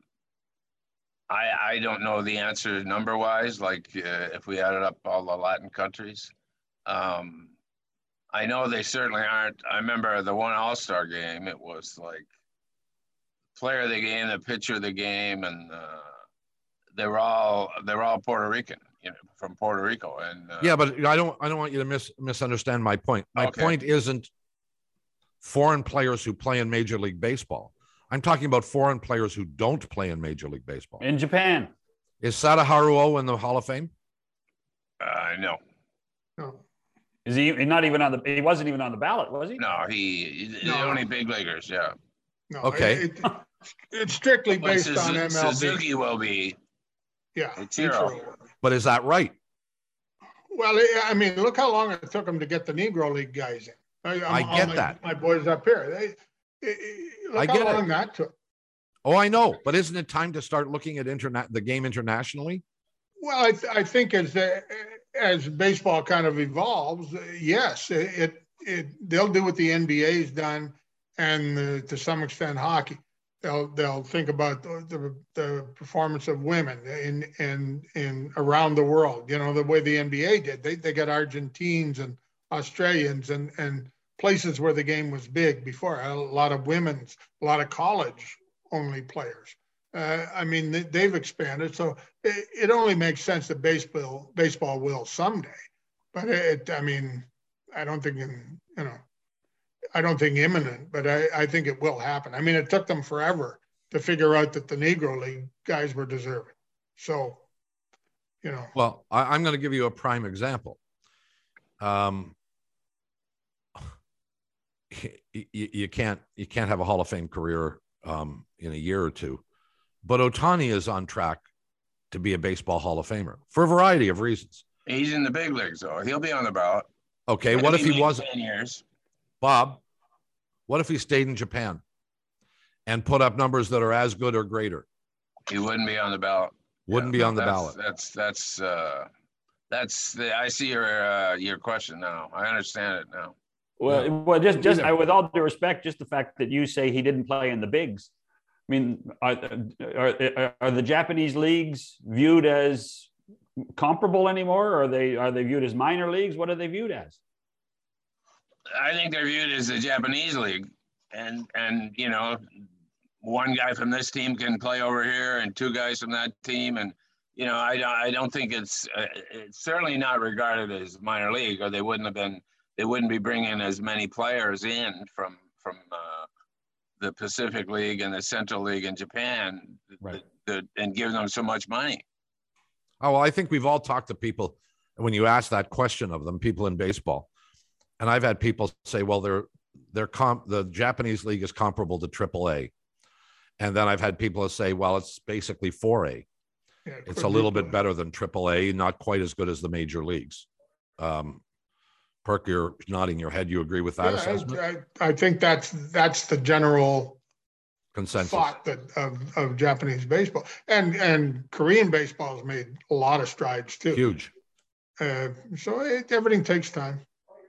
Speaker 3: I I don't know the answer number wise. Like uh, if we added up all the Latin countries, um, I know they certainly aren't. I remember the one All-Star game. It was like player of the game, the pitcher of the game, and uh, they were all they were all Puerto Rican, you know, from Puerto Rico. And uh,
Speaker 1: yeah, but I don't I don't want you to mis- misunderstand my point. My okay. point isn't foreign players who play in Major League Baseball. I'm talking about foreign players who don't play in Major League Baseball.
Speaker 2: In Japan.
Speaker 1: Is Sadaharu in the Hall of Fame?
Speaker 3: Uh, no.
Speaker 4: No.
Speaker 2: Is he not even on the, he wasn't even on the ballot, was he?
Speaker 3: No, he, no. The only big leaguers, yeah.
Speaker 4: No,
Speaker 1: okay.
Speaker 4: It, it, it's strictly based
Speaker 3: Suzuki,
Speaker 4: on M L B.
Speaker 3: Suzuki will be.
Speaker 4: Yeah.
Speaker 3: Ichiro.
Speaker 1: But is that right?
Speaker 4: Well, I mean, look how long it took them to get the Negro League guys in. I,
Speaker 1: I get
Speaker 4: my,
Speaker 1: that.
Speaker 4: My boys up here. They, Look
Speaker 1: I get
Speaker 4: how long
Speaker 1: it.
Speaker 4: that took.
Speaker 1: Oh, I know, but isn't it time to start looking at internet the game internationally?
Speaker 4: Well, I, th- I think as uh, as baseball kind of evolves, uh, yes, it, it it they'll do what the N B A's done, and uh, to some extent hockey. They'll they'll think about the, the the performance of women in in in around the world. You know, the way the N B A did. They they got Argentines and Australians and and. places where the game was big before. A lot of women's, a lot of college only players. Uh, I mean, they've expanded. So it, it only makes sense that baseball baseball will someday. But it, I mean, I don't think, in, you know, I don't think imminent, but I, I think it will happen. I mean, it took them forever to figure out that the Negro League guys were deserving. So, you know.
Speaker 1: Well, I, I'm going to give you a prime example. Um, You, you can't you can't have a Hall of Fame career um, in a year or two, but Ohtani is on track to be a baseball Hall of Famer for a variety of reasons.
Speaker 3: He's in the big leagues, though. He'll be on the ballot.
Speaker 1: Okay, what if he wasn't?
Speaker 3: ten years.
Speaker 1: Bob, what if he stayed in Japan and put up numbers that are as good or greater?
Speaker 3: He wouldn't be on the ballot.
Speaker 1: Wouldn't
Speaker 3: yeah,
Speaker 1: be on the
Speaker 3: that's,
Speaker 1: ballot.
Speaker 3: That's that's uh, that's the. I see your uh, your question now. I understand it now.
Speaker 2: Well, yeah. well, just, just I, with all due respect, just the fact that you say he didn't play in the bigs. I mean, are, are, are the Japanese leagues viewed as comparable anymore? Or are they are they viewed as minor leagues? What are they viewed as?
Speaker 3: I think they're viewed as the Japanese league, and and you know, one guy from this team can play over here, and two guys from that team, and you know, I don't I don't think it's uh, it's certainly not regarded as minor league, or they wouldn't have been. They wouldn't be bringing as many players in from from uh, the Pacific League and the Central League in Japan,
Speaker 1: right.
Speaker 3: the, the, and give them so much money.
Speaker 1: Oh, well, I think we've all talked to people when you ask that question of them, people in baseball, and I've had people say, "Well, they're they're comp the Japanese league is comparable to triple A," and then I've had people say, "Well, it's basically four A. Yeah, it it's a little bit better than triple A, not quite as good as the major leagues." Um, Perk, you're nodding your head. You agree with that
Speaker 4: yeah,
Speaker 1: assessment?
Speaker 4: I, I think that's that's the general
Speaker 1: consensus
Speaker 4: thought that of, of Japanese baseball, and and Korean baseball has made a lot of strides too.
Speaker 1: Huge.
Speaker 4: Uh, so it, everything takes time.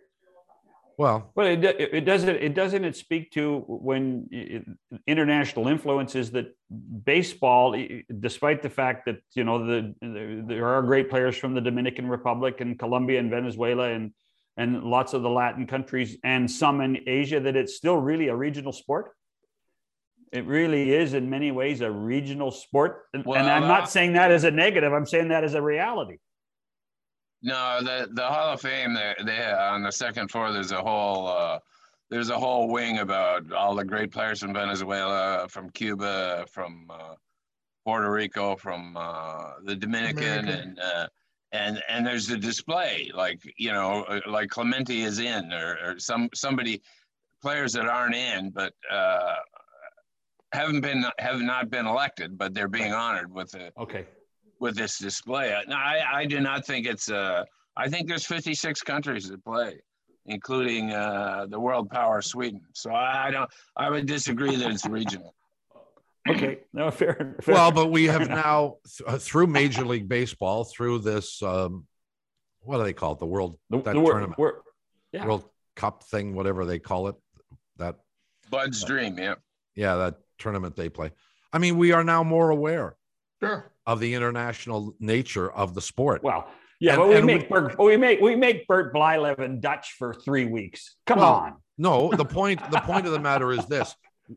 Speaker 1: Well,
Speaker 2: well, it, it doesn't. It doesn't. It speak to when it, international influences that baseball, despite the fact that you know the, the there are great players from the Dominican Republic and Colombia and Venezuela and and lots of the Latin countries and some in Asia, that it's still really a regional sport. It really is in many ways a regional sport. And,
Speaker 3: well,
Speaker 2: and I'm
Speaker 3: uh,
Speaker 2: not saying that as a negative. I'm saying that as a reality.
Speaker 3: No, the, the Hall of Fame, they, they on the second floor, there's a whole, uh, there's a whole wing about all the great players from Venezuela, from Cuba, from uh, Puerto Rico, from uh, the Dominican, Dominican. and uh, And and there's a display, like, you know, like Clemente is in, or, or some somebody, players that aren't in, but uh, haven't been have not been elected, but they're being honored with a
Speaker 2: okay
Speaker 3: with this display. No, I, I do not think it's, uh, I think there's fifty-six countries that play, including uh, the world power Sweden. So I, I don't, I would disagree that it's regional.
Speaker 2: Okay, no, fair. fair
Speaker 1: Well, but we
Speaker 2: fair
Speaker 1: have
Speaker 2: enough.
Speaker 1: now, th- through Major League Baseball, through this, um, what do they call it? The World,
Speaker 2: The,
Speaker 1: that
Speaker 2: the wor-
Speaker 1: tournament,
Speaker 2: wor- yeah.
Speaker 1: World Cup thing, whatever they call it. That,
Speaker 3: Bud's dream, yeah.
Speaker 1: yeah, that tournament they play. I mean, we are now more aware
Speaker 4: Sure.
Speaker 1: of the international nature of the sport.
Speaker 2: Well, yeah,
Speaker 1: And-
Speaker 2: but we
Speaker 1: and
Speaker 2: make Bert, we make we make Bert Blyleven Dutch for three weeks. Come
Speaker 1: Well,
Speaker 2: on.
Speaker 1: No, the point the point of the matter is this.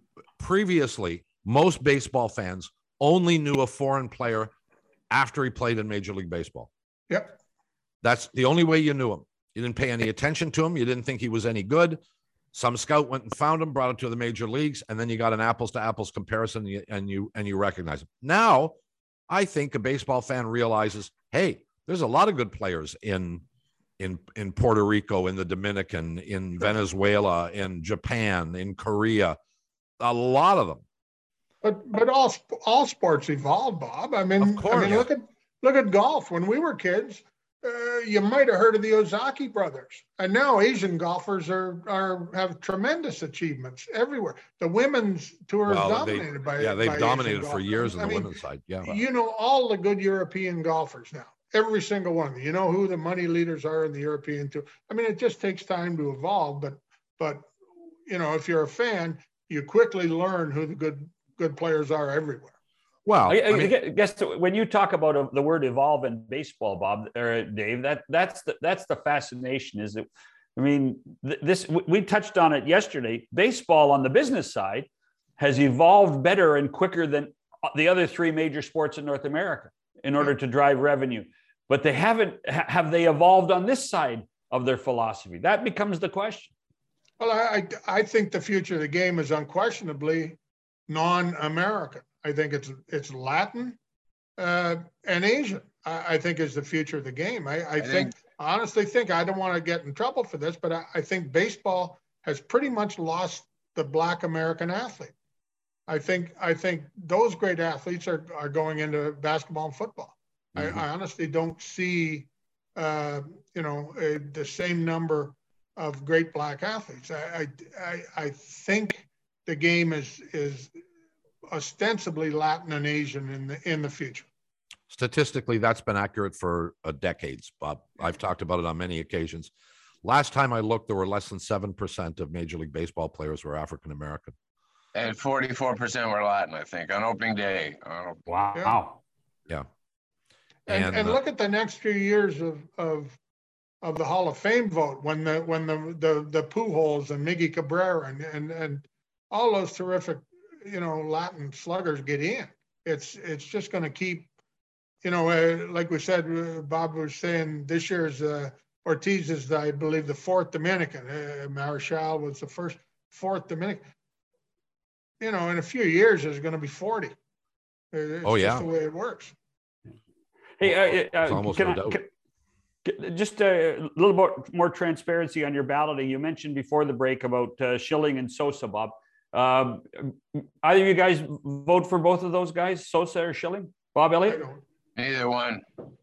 Speaker 1: Previously, most baseball fans only knew a foreign player after he played in Major League Baseball.
Speaker 4: Yep.
Speaker 1: That's the only way you knew him. You didn't pay any attention to him. You didn't think he was any good. Some scout went and found him, brought him to the major leagues, and then you got an apples to apples comparison, and you, and you and you recognize him. Now, I think a baseball fan realizes, hey, there's a lot of good players in in in Puerto Rico, in the Dominican, in Venezuela, in Japan, in Korea, a lot of them.
Speaker 4: But but all sp- all sports evolve, Bob. I mean,
Speaker 1: Of course.
Speaker 4: I mean, look at look at golf. When we were kids, uh, you might have heard of the Ozaki brothers, and now Asian golfers are are have tremendous achievements everywhere. The women's tour is
Speaker 1: Well, they-
Speaker 4: dominated by
Speaker 1: yeah, they've
Speaker 4: by
Speaker 1: dominated
Speaker 4: Asian
Speaker 1: for
Speaker 4: golf.
Speaker 1: years on
Speaker 4: I
Speaker 1: the
Speaker 4: mean,
Speaker 1: women's side. Yeah.
Speaker 4: You know all the good European golfers now. Every single one. You know who the money leaders are in the European tour. I mean, it just takes time to evolve, but but you know, if you're a fan, you quickly learn who the good good players are everywhere.
Speaker 1: Well,
Speaker 2: I,
Speaker 1: I
Speaker 2: I
Speaker 1: mean,
Speaker 2: guess when you talk about uh, the word evolve in baseball, Bob or Dave, that that's the that's the fascination. Is it? I mean, th- this we touched on it yesterday. Baseball on the business side has evolved better and quicker than the other three major sports in North America in order to drive revenue. But they haven't. ha- Have they evolved on this side of their philosophy? That becomes the question.
Speaker 4: Well, I I I think the future of the game is unquestionably non-American. I think it's it's Latin uh, and Asian. I, I think is the future of the game. I, I,
Speaker 3: I
Speaker 4: think,
Speaker 3: think-
Speaker 4: I honestly think I don't want to get in trouble for this, but I, I think baseball has pretty much lost the Black American athlete. I think I think those great athletes are are going into basketball and football.
Speaker 1: Mhm.
Speaker 4: I, I honestly don't see uh, you know uh, the same number of great black athletes. I, I I I think the game is is ostensibly Latin and Asian in the in the future.
Speaker 1: statistically, that's been accurate for uh, decades, Bob. I've talked about it on many occasions. Last time I looked, there were less than seven percent of Major League Baseball players were African American.
Speaker 3: And forty-four percent were Latin, I think, on opening day. Uh,
Speaker 2: Wow.
Speaker 1: Yeah.
Speaker 4: And
Speaker 1: And,
Speaker 4: and
Speaker 1: uh,
Speaker 4: look at the next few years of of of the Hall of Fame vote when the when the the the Pujols and Miggy Cabrera and and and all those terrific you know Latin sluggers get in. It's it's just going to keep you know uh, like we said. Uh, Bob was saying this year's uh, Ortiz is I believe the fourth Dominican. Uh, Marichal was the first fourth Dominican. You know, in a few years there's going to be forty. It's
Speaker 1: Oh, yeah.
Speaker 4: just the way it works.
Speaker 2: Hey, uh,
Speaker 1: There's
Speaker 2: uh,
Speaker 1: almost
Speaker 2: can
Speaker 1: no
Speaker 2: I,
Speaker 1: doubt.
Speaker 2: can, just a little bit more transparency on your balloting. You mentioned before the break about uh, Schilling and Sosa, Bob. Um, either of you guys vote for both of those guys, Sosa or Schilling? Bob
Speaker 4: I
Speaker 2: Elliott?
Speaker 4: don't.
Speaker 3: neither one.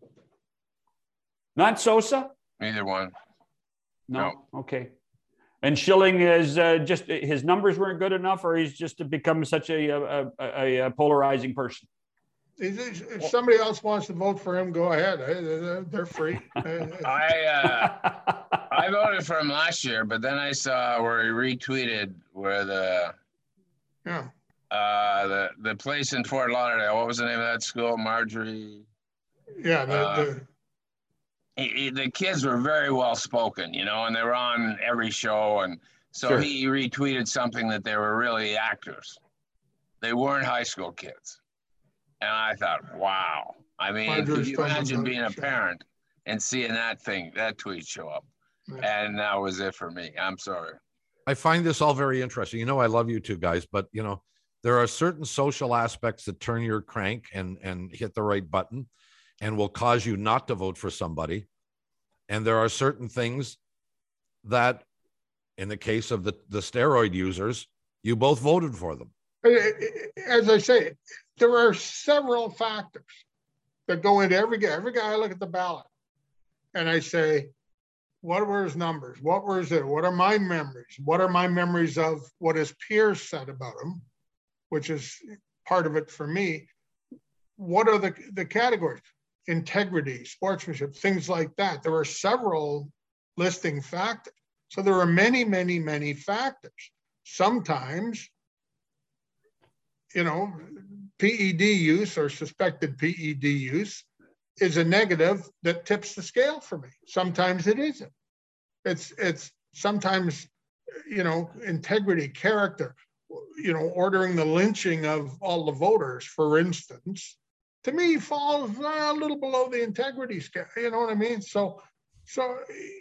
Speaker 2: Not Sosa?
Speaker 3: Neither one.
Speaker 2: No. Okay. And Schilling is uh, just his numbers weren't good enough, or he's just become such a, a, a, a polarizing person.
Speaker 4: If somebody else wants to vote for him, go ahead. They're they're free.
Speaker 3: I uh, I voted for him last year, but then I saw where he retweeted where the
Speaker 4: Yeah.
Speaker 3: uh, the the place in Fort Lauderdale. What was the name of that school? Marjorie.
Speaker 4: Yeah. The,
Speaker 3: Uh,
Speaker 4: the,
Speaker 3: He, he- the kids were very well spoken, you know, and they were on every show, and so
Speaker 2: Sure.
Speaker 3: he retweeted something that they were really actors. They weren't high school kids. And I thought, wow. I mean,
Speaker 4: Marjorie's
Speaker 3: could you
Speaker 4: talking
Speaker 3: imagine
Speaker 4: about-
Speaker 3: being a
Speaker 4: sure.
Speaker 3: parent and seeing that thing, that tweet show up?
Speaker 4: Yeah.
Speaker 3: And that was it for me. I'm sorry.
Speaker 1: I find this all very interesting. You know, I love you two guys, but you know, there are certain social aspects that turn your crank and and hit the right button and will cause you not to vote for somebody. And there are certain things that, in the case of the, the steroid users, you both voted for them.
Speaker 4: As I say, there are several factors that go into every guy. Every guy I look at the ballot and I say, what were his numbers? What were his, what are my memories? What are my memories of what his peers said about him, which is part of it for me. What are the, the categories? Integrity, sportsmanship, things like that. There were several listing factors. So there are many, many, many factors. Sometimes, you know, P E D use or suspected P E D use is a negative that tips the scale for me. Sometimes it isn't. It's, it's sometimes, you know, integrity, character, you know, ordering the lynching of all the voters, for instance, to me falls a little below the integrity scale. You know what I mean? So, so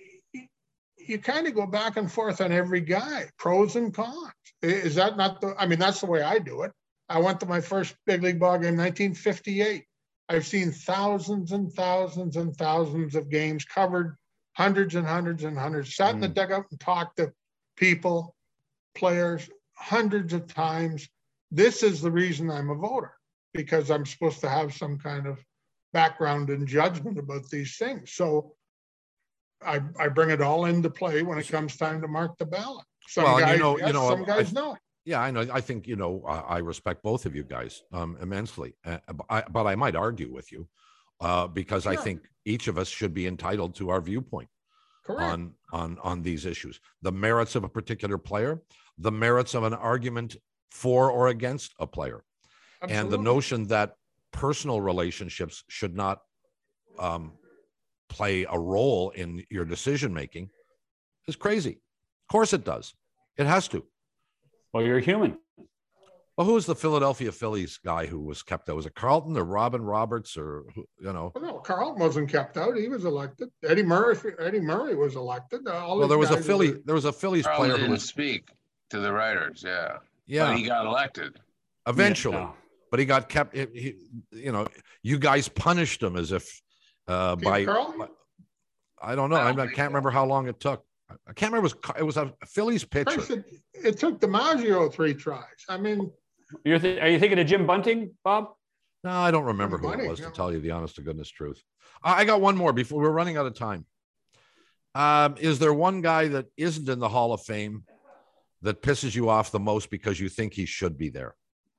Speaker 4: you kind of go back and forth on every guy, pros and cons. Is that not the, I mean, that's the way I do it. I went to my first big league ball game, nineteen fifty-eight. I've seen thousands and thousands and thousands of games, covered hundreds and hundreds and hundreds, sat mm. in the dugout and talked to people, players, hundreds of times. This is the reason I'm a voter, because I'm supposed to have some kind of background and judgment about these things. So I, I bring it all into play when it comes time to mark the ballot. Some
Speaker 1: well,
Speaker 4: guys,
Speaker 1: you know,
Speaker 4: yes,
Speaker 1: you know,
Speaker 4: some guys
Speaker 1: I,
Speaker 4: know.
Speaker 1: Yeah, I know. I think, you know, I, I respect both of you guys um, immensely. Uh, I, but I might argue with you uh, because sure. I think each of us should be entitled to our viewpoint
Speaker 4: Correct.
Speaker 1: on on on these issues. The merits of a particular player, the merits of an argument for or against a player.
Speaker 4: Absolutely.
Speaker 1: And the notion that personal relationships should not um, play a role in your decision-making is crazy. Of course it does. It has to.
Speaker 2: Well, you're human.
Speaker 1: Well, who was the Philadelphia Phillies guy who was kept out? Was it Carlton or Robin Roberts or, you know?
Speaker 4: Well, no, Carlton wasn't kept out. He was elected. Eddie Murray, Eddie Murray was elected. All
Speaker 1: well, there was a Philly,
Speaker 4: were...
Speaker 1: there was a Phillies
Speaker 3: Carlton
Speaker 1: player
Speaker 3: didn't
Speaker 1: who was
Speaker 3: speak to the writers. Yeah.
Speaker 1: Yeah.
Speaker 3: But he got elected.
Speaker 1: Eventually.
Speaker 2: Yeah.
Speaker 1: But he got kept, he, he, you know, you guys punished him as if uh, by, by, I don't know. I, I can't remember how long it took. I can't remember. It was, it was a Phillies pitcher.
Speaker 4: It, it took DiMaggio three tries. I mean,
Speaker 2: You're th- are you thinking of Jim Bunting, Bob?
Speaker 1: No, I don't remember who
Speaker 4: Bunting,
Speaker 1: it was,
Speaker 4: no.
Speaker 1: to tell you the honest to goodness truth. I, I got one more before we're running out of time. Um, is there one guy that isn't in the Hall of Fame that pisses you off the most because you think he should be there?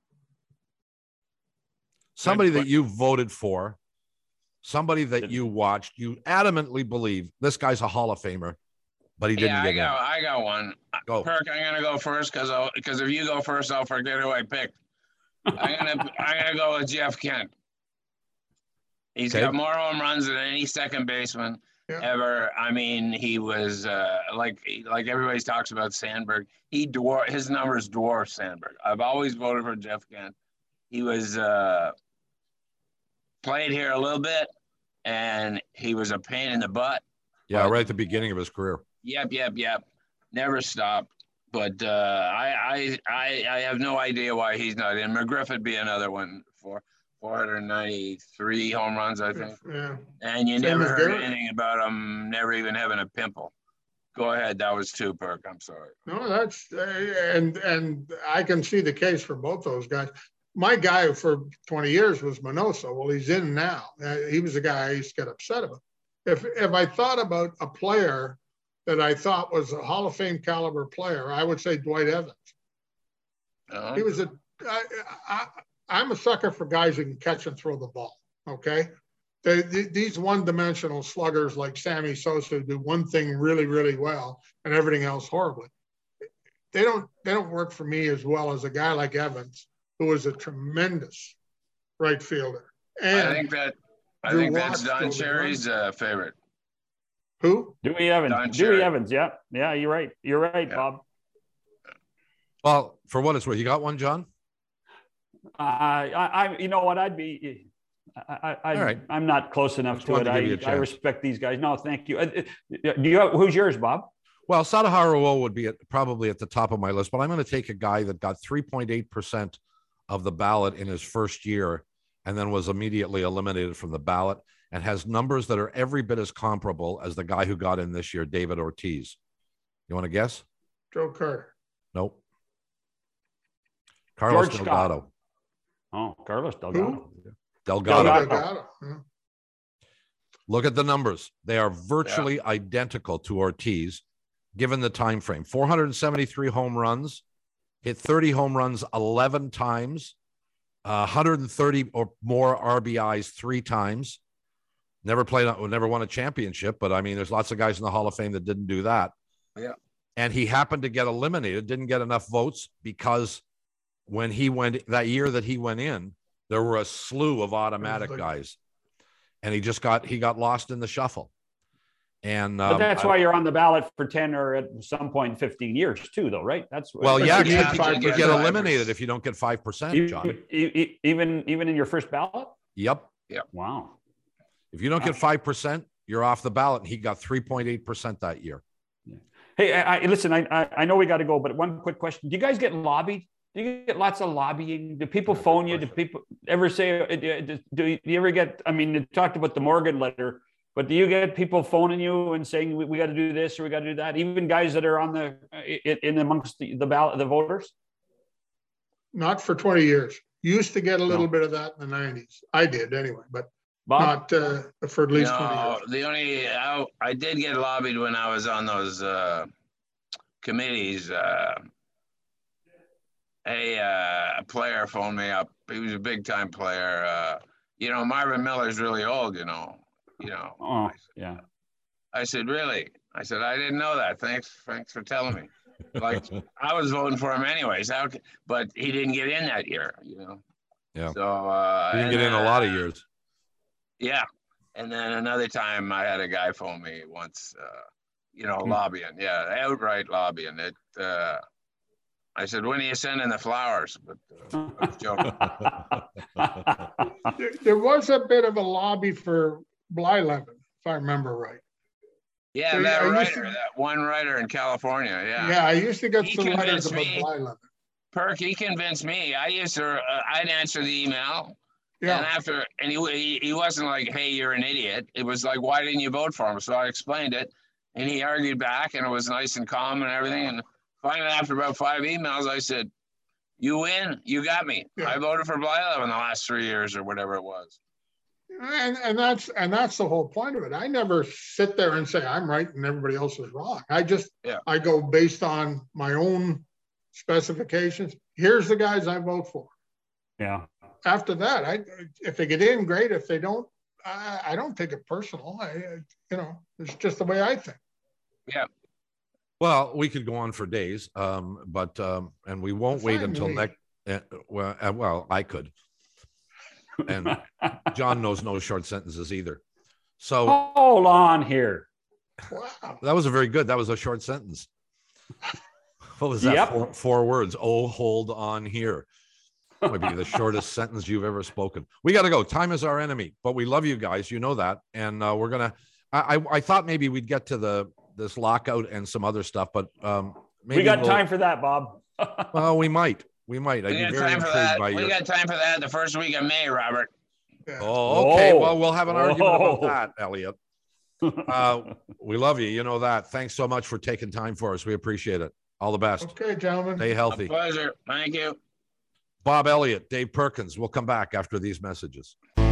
Speaker 1: Somebody that you voted for, somebody that you watched, you adamantly believe this guy's a Hall of Famer, but he didn't
Speaker 3: yeah,
Speaker 1: get
Speaker 3: I got,
Speaker 1: in.
Speaker 3: I got one.
Speaker 1: Go.
Speaker 3: Perk, I'm gonna go first because because if you go first, I'll forget who I picked. I'm gonna I'm gonna go with Jeff Kent. He's
Speaker 1: Okay.
Speaker 3: got more home runs than any second baseman
Speaker 4: Yeah.
Speaker 3: ever. I mean, he was uh, like like everybody talks about Sandberg. He dwar his numbers dwarf Sandberg. I've always voted for Jeff Kent. He was uh, played here a little bit, and he was a pain in the butt.
Speaker 1: Yeah,
Speaker 3: but,
Speaker 1: right at the beginning of his career.
Speaker 3: Yep, yep, yep. Never stopped. But uh, I, I, I, I have no idea why he's not in. McGriff would be another one for four hundred ninety-three home runs, I think.
Speaker 4: Yeah.
Speaker 3: And you
Speaker 4: Same
Speaker 3: never
Speaker 4: as
Speaker 3: heard
Speaker 4: Garrett.
Speaker 3: anything about him never even having a pimple. Go ahead. That was two, Perk. I'm sorry.
Speaker 4: No, that's uh, and and I can see the case for both those guys. My guy for twenty years was Minoso. Well, he's in now. Uh, he was the guy I used to get upset about. If if I thought about a player that I thought was a Hall of Fame caliber player, I would say Dwight Evans.
Speaker 3: Uh-huh.
Speaker 4: He was a. I, I, I'm a sucker for guys who can catch and throw the ball. Okay, they, they, these one-dimensional sluggers like Sammy Sosa who do one thing really, really well and everything else horribly. They don't. They don't work for me as well as a guy like Evans, who was a tremendous right fielder. And
Speaker 3: I think that I
Speaker 4: Drew
Speaker 3: think that's
Speaker 4: Watts
Speaker 3: Don
Speaker 4: goes
Speaker 3: Cherry's uh, favorite.
Speaker 4: who?
Speaker 2: Dewey Evans.
Speaker 3: Don
Speaker 2: Dewey
Speaker 3: Cherry.
Speaker 2: Evans. Yeah. Yeah. You're right. You're right,
Speaker 3: Yeah.
Speaker 2: Bob.
Speaker 1: Well, for what it's worth, you got one, John?
Speaker 2: I, I, I, you know what? I'd be, I, I,
Speaker 1: All right.
Speaker 2: I'm not close enough
Speaker 1: Just
Speaker 2: to
Speaker 1: wanted
Speaker 2: it.
Speaker 1: to give you a
Speaker 2: I, I
Speaker 1: chance.
Speaker 2: respect these guys. No, thank you. Uh, uh, Do you have, who's yours, Bob?
Speaker 1: Well, Sadaharu would be at, probably at the top of my list, but I'm going to take a guy that got three point eight percent of the ballot in his first year and then was immediately eliminated from the ballot and has numbers that are every bit as comparable as the guy who got in this year, David Ortiz. You want to guess?
Speaker 4: Joe Carter.
Speaker 1: Nope. Carlos
Speaker 2: George
Speaker 1: Delgado.
Speaker 2: Oh, Carlos Delgado.
Speaker 1: Delgado.
Speaker 2: Delgado.
Speaker 4: Delgado, yeah.
Speaker 1: Look at the numbers. They are virtually yeah. identical to Ortiz, given the time frame. four hundred seventy-three home runs, hit thirty home runs eleven times, uh, one hundred thirty or more R B Is three times. Never played, never won a championship, but I mean, there's lots of guys in the Hall of Fame that didn't do that.
Speaker 3: Yeah.
Speaker 1: And he happened to get eliminated, didn't get enough votes because when he went, that year that he went in, there were a slew of automatic guys. And he just got, he got lost in the shuffle. And um,
Speaker 2: but that's
Speaker 1: I,
Speaker 2: why you're on the ballot for ten or at some point fifteen years too, though, right? That's
Speaker 1: well, yeah, you
Speaker 3: yeah,
Speaker 1: get, you get eliminated if you don't get five percent, John.
Speaker 2: Even, even even in your first ballot.
Speaker 1: Yep.
Speaker 3: Yep.
Speaker 2: Wow.
Speaker 1: If you don't get five percent, you're off the ballot. And he got three point eight percent that year.
Speaker 2: Yeah. Hey, I, I, listen, I, I I know we got to go, but one quick question: do you guys get lobbied? Do you get lots of lobbying? Do people phone you? Do people ever say? Do, do you ever get? I mean, you talked about the Morgan letter. But do you get people phoning you and saying we, we got to do this or we got to do that? Even guys that are on the in, in amongst the, the ballot, the voters.
Speaker 4: Not for twenty years. Used to get a little no. bit of that in the nineties. I did anyway, but Bob? not uh, for at least
Speaker 3: no,
Speaker 4: twenty years.
Speaker 3: The only I, I did get lobbied when I was on those uh, committees. Uh, a, uh, a player phoned me up. He was a big time player. Uh, you know, Marvin Miller's really old. You know. You know,
Speaker 2: oh,
Speaker 3: I said,
Speaker 2: yeah.
Speaker 3: I said, really? I said, I didn't know that. Thanks, thanks for telling me. Like, I was voting for him anyways. How, but he didn't get in that year, you know.
Speaker 1: Yeah.
Speaker 3: So uh,
Speaker 1: he didn't get then, in a lot of years.
Speaker 3: Yeah, and then another time, I had a guy phone me once. Uh, you know, lobbying. Yeah, outright lobbying. It. Uh, I said, when are you sending the flowers? But uh, I was joking.
Speaker 4: there, there was a bit of a lobby for Blyleven, if I remember right.
Speaker 3: Yeah,
Speaker 4: so,
Speaker 3: that
Speaker 4: I
Speaker 3: writer,
Speaker 4: to,
Speaker 3: that one writer in California. Yeah.
Speaker 4: Yeah, I used to get
Speaker 3: he
Speaker 4: some letters about
Speaker 3: me,
Speaker 4: Blyleven.
Speaker 3: Perk, he convinced me. I used to, uh, I'd answer the email. Yeah. And after, and he, he wasn't like, hey, you're an idiot. It was like, why didn't you vote for him? So I explained it, and he argued back, and it was nice and calm and everything. And finally, after about five emails, I said, you win. You got me. Yeah. I voted for Blyleven the last three years or whatever it was.
Speaker 4: And, and that's and that's the whole point of it. I never sit there and say I'm right and everybody else is wrong. I just
Speaker 3: yeah.
Speaker 4: I go based on my own specifications. Here's the guys I vote for.
Speaker 2: Yeah.
Speaker 4: After that, I if they get in, great. If they don't, I, I don't take it personal. I you know it's just the way I think.
Speaker 3: Yeah.
Speaker 1: Well, we could go on for days, um, but um, and we won't wait until next. Uh, well, uh, well, I could. And John knows no short sentences either. So
Speaker 2: hold on here.
Speaker 4: Wow.
Speaker 1: That was a very good. That was a short sentence. What was that?
Speaker 2: Yep.
Speaker 1: Four, four words. Oh, hold on here. That might be the shortest sentence you've ever spoken. We got to go. Time is our enemy, but we love you guys. You know that. And uh, we're going to, I, I thought maybe we'd get to the, this lockout and some other stuff, but um, maybe
Speaker 2: we got
Speaker 1: we'll,
Speaker 2: time for that, Bob.
Speaker 1: Well, we might. We might. I'd
Speaker 3: we
Speaker 1: be very intrigued by
Speaker 3: we
Speaker 1: your...
Speaker 3: got time for that the first week of May, Robert.
Speaker 1: Oh, okay.
Speaker 2: Whoa.
Speaker 1: Well, we'll have an argument
Speaker 2: Whoa.
Speaker 1: about that, Elliot. Uh, we love you. You know that. Thanks so much for taking time for us. We appreciate it. All the best.
Speaker 4: Okay, gentlemen.
Speaker 1: Stay healthy.
Speaker 3: A pleasure. Thank you.
Speaker 1: Bob Elliott, Dave Perkins. We'll come back after these messages. Our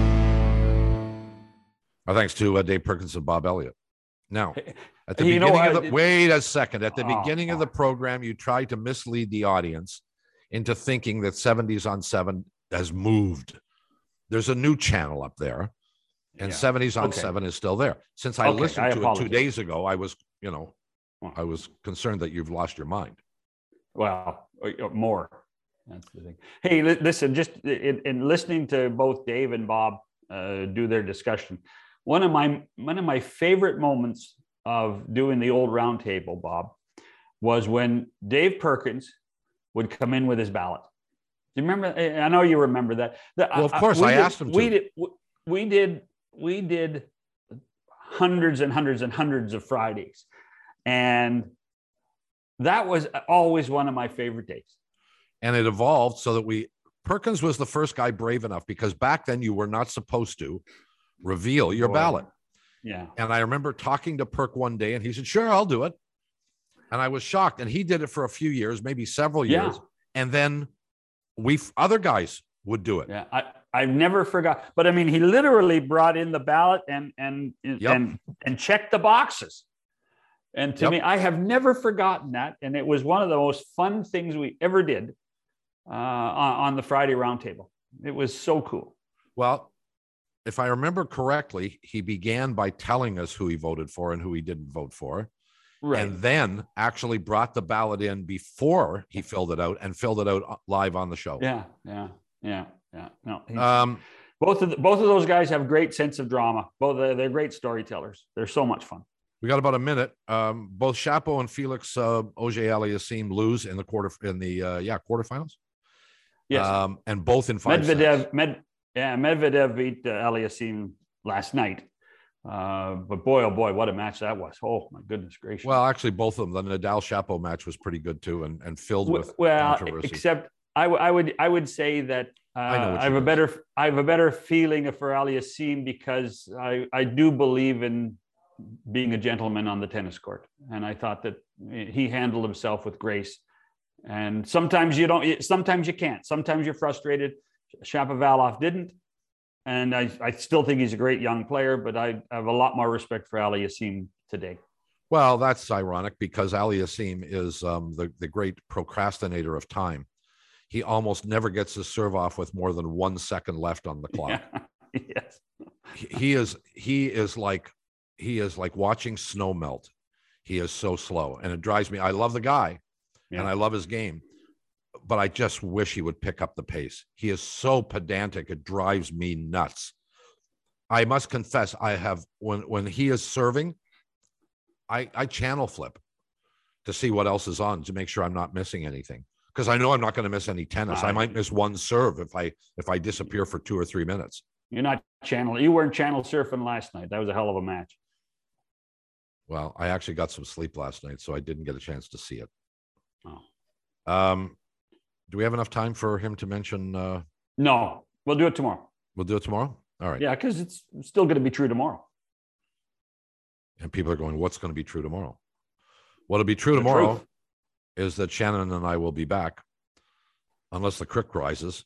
Speaker 1: thanks to uh, Dave Perkins and Bob Elliott. Now, at the
Speaker 2: you
Speaker 1: beginning
Speaker 2: know,
Speaker 1: of the, wait a second. At the
Speaker 2: oh,
Speaker 1: beginning
Speaker 2: oh.
Speaker 1: of the program, you tried to mislead the audience into thinking that seventies on seven has moved. There's a new channel up there, and yeah. seventies on okay. seven is still there. Since I okay, listened I to apologize. it two days ago, I was, you know, I was concerned that you've lost your mind.
Speaker 2: Well, more. That's the thing. Hey, listen, just in, in listening to both Dave and Bob uh, do their discussion, one of my one of my favorite moments of doing the old roundtable, Bob, was when Dave Perkins would come in with his ballot. Do you remember? I know you remember that. The,
Speaker 1: well, of course, I, I
Speaker 2: did,
Speaker 1: asked him to.
Speaker 2: We did. We did. We did hundreds and hundreds and hundreds of Fridays, and that was always one of my favorite days.
Speaker 1: And it evolved so that we. Perkins was the first guy brave enough, because back then you were not supposed to reveal your
Speaker 2: Boy.
Speaker 1: ballot.
Speaker 2: Yeah.
Speaker 1: And I remember talking to Perk one day, and he said, "Sure, I'll do it." And I was shocked. And he did it for a few years, maybe several years.
Speaker 2: Yeah.
Speaker 1: And then we, other guys would do it.
Speaker 2: Yeah. I, I've never forgot. But I mean, he literally brought in the ballot and and
Speaker 1: Yep.
Speaker 2: and and checked the boxes. And to
Speaker 1: Yep.
Speaker 2: me, I have never forgotten that. And it was one of the most fun things we ever did uh, on, on the Friday roundtable. It was so cool.
Speaker 1: Well, if I remember correctly, he began by telling us who he voted for and who he didn't vote for.
Speaker 2: Right.
Speaker 1: And then actually brought the ballot in before he filled it out and filled it out live on the show.
Speaker 2: Yeah, yeah, yeah, yeah. No, he's-
Speaker 1: Um,
Speaker 2: both of the, both of those guys have great sense of drama. Both they're, they're great storytellers. They're so much fun.
Speaker 1: we got about a minute. Um, both Chapo and Felix uh, Auger-Aliassime lose in the quarter in the uh, yeah quarterfinals.
Speaker 2: Yes,
Speaker 1: Um, and both in five sets.
Speaker 2: Medvedev, Med, yeah, Medvedev beat uh, Aliassime last night. Uh, but boy, oh boy, what a match that was! Oh my goodness gracious!
Speaker 1: Well, actually, both of them. The Nadal Chapo match was pretty good too, and, and filled with
Speaker 2: well,
Speaker 1: controversy.
Speaker 2: except I, w- I would I would say that uh,
Speaker 1: I know what
Speaker 2: I have
Speaker 1: you
Speaker 2: a
Speaker 1: mean.
Speaker 2: better I have a better feeling for Aliassime because I I do believe in being a gentleman on the tennis court, and I thought that he handled himself with grace. And sometimes you don't. Sometimes you can't. Sometimes you're frustrated. Shapovalov didn't, and I I still think he's a great young player, but I have a lot more respect for Aliassime today.
Speaker 1: Well, that's ironic because Aliassime is um, the, the great procrastinator of time. He almost never gets his serve off with more than one second left on the clock.
Speaker 2: Yeah. Yes.
Speaker 1: He, he is he is like he is like watching snow melt. He is so slow, and it drives me. I love the guy,
Speaker 2: Yeah.
Speaker 1: and I love his game, but I just wish he would pick up the pace. He is so pedantic; it drives me nuts. I must confess, I have when when he is serving, I I channel flip to see what else is on to make sure I'm not missing anything, because I know I'm not going to miss any tennis. I might miss one serve if I if I disappear for two or three minutes.
Speaker 2: You're not channel. You weren't channel surfing last night. That was a hell of a match.
Speaker 1: Well, I actually got some sleep last night, so I didn't get a chance to see it.
Speaker 2: Oh.
Speaker 1: Um, do we have enough time for him to mention? Uh,
Speaker 2: No, we'll do it tomorrow.
Speaker 1: we'll do it tomorrow. All right.
Speaker 2: Yeah, because it's still going to be true tomorrow.
Speaker 1: And people are going, what's going to be true tomorrow? What'll be true
Speaker 2: The
Speaker 1: tomorrow
Speaker 2: truth.
Speaker 1: is that Shannon and I will be back, unless the creek rises,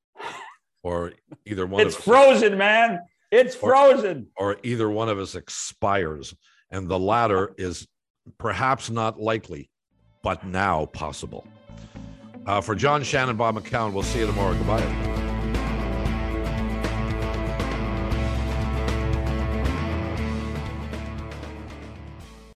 Speaker 1: or either one
Speaker 2: It's
Speaker 1: of us,
Speaker 2: frozen, man. It's
Speaker 1: Or-
Speaker 2: frozen.
Speaker 1: or either one of us expires, and the latter is perhaps not likely, but now possible. Uh, for John Shannon, Bob McCown, we'll see you tomorrow. Goodbye.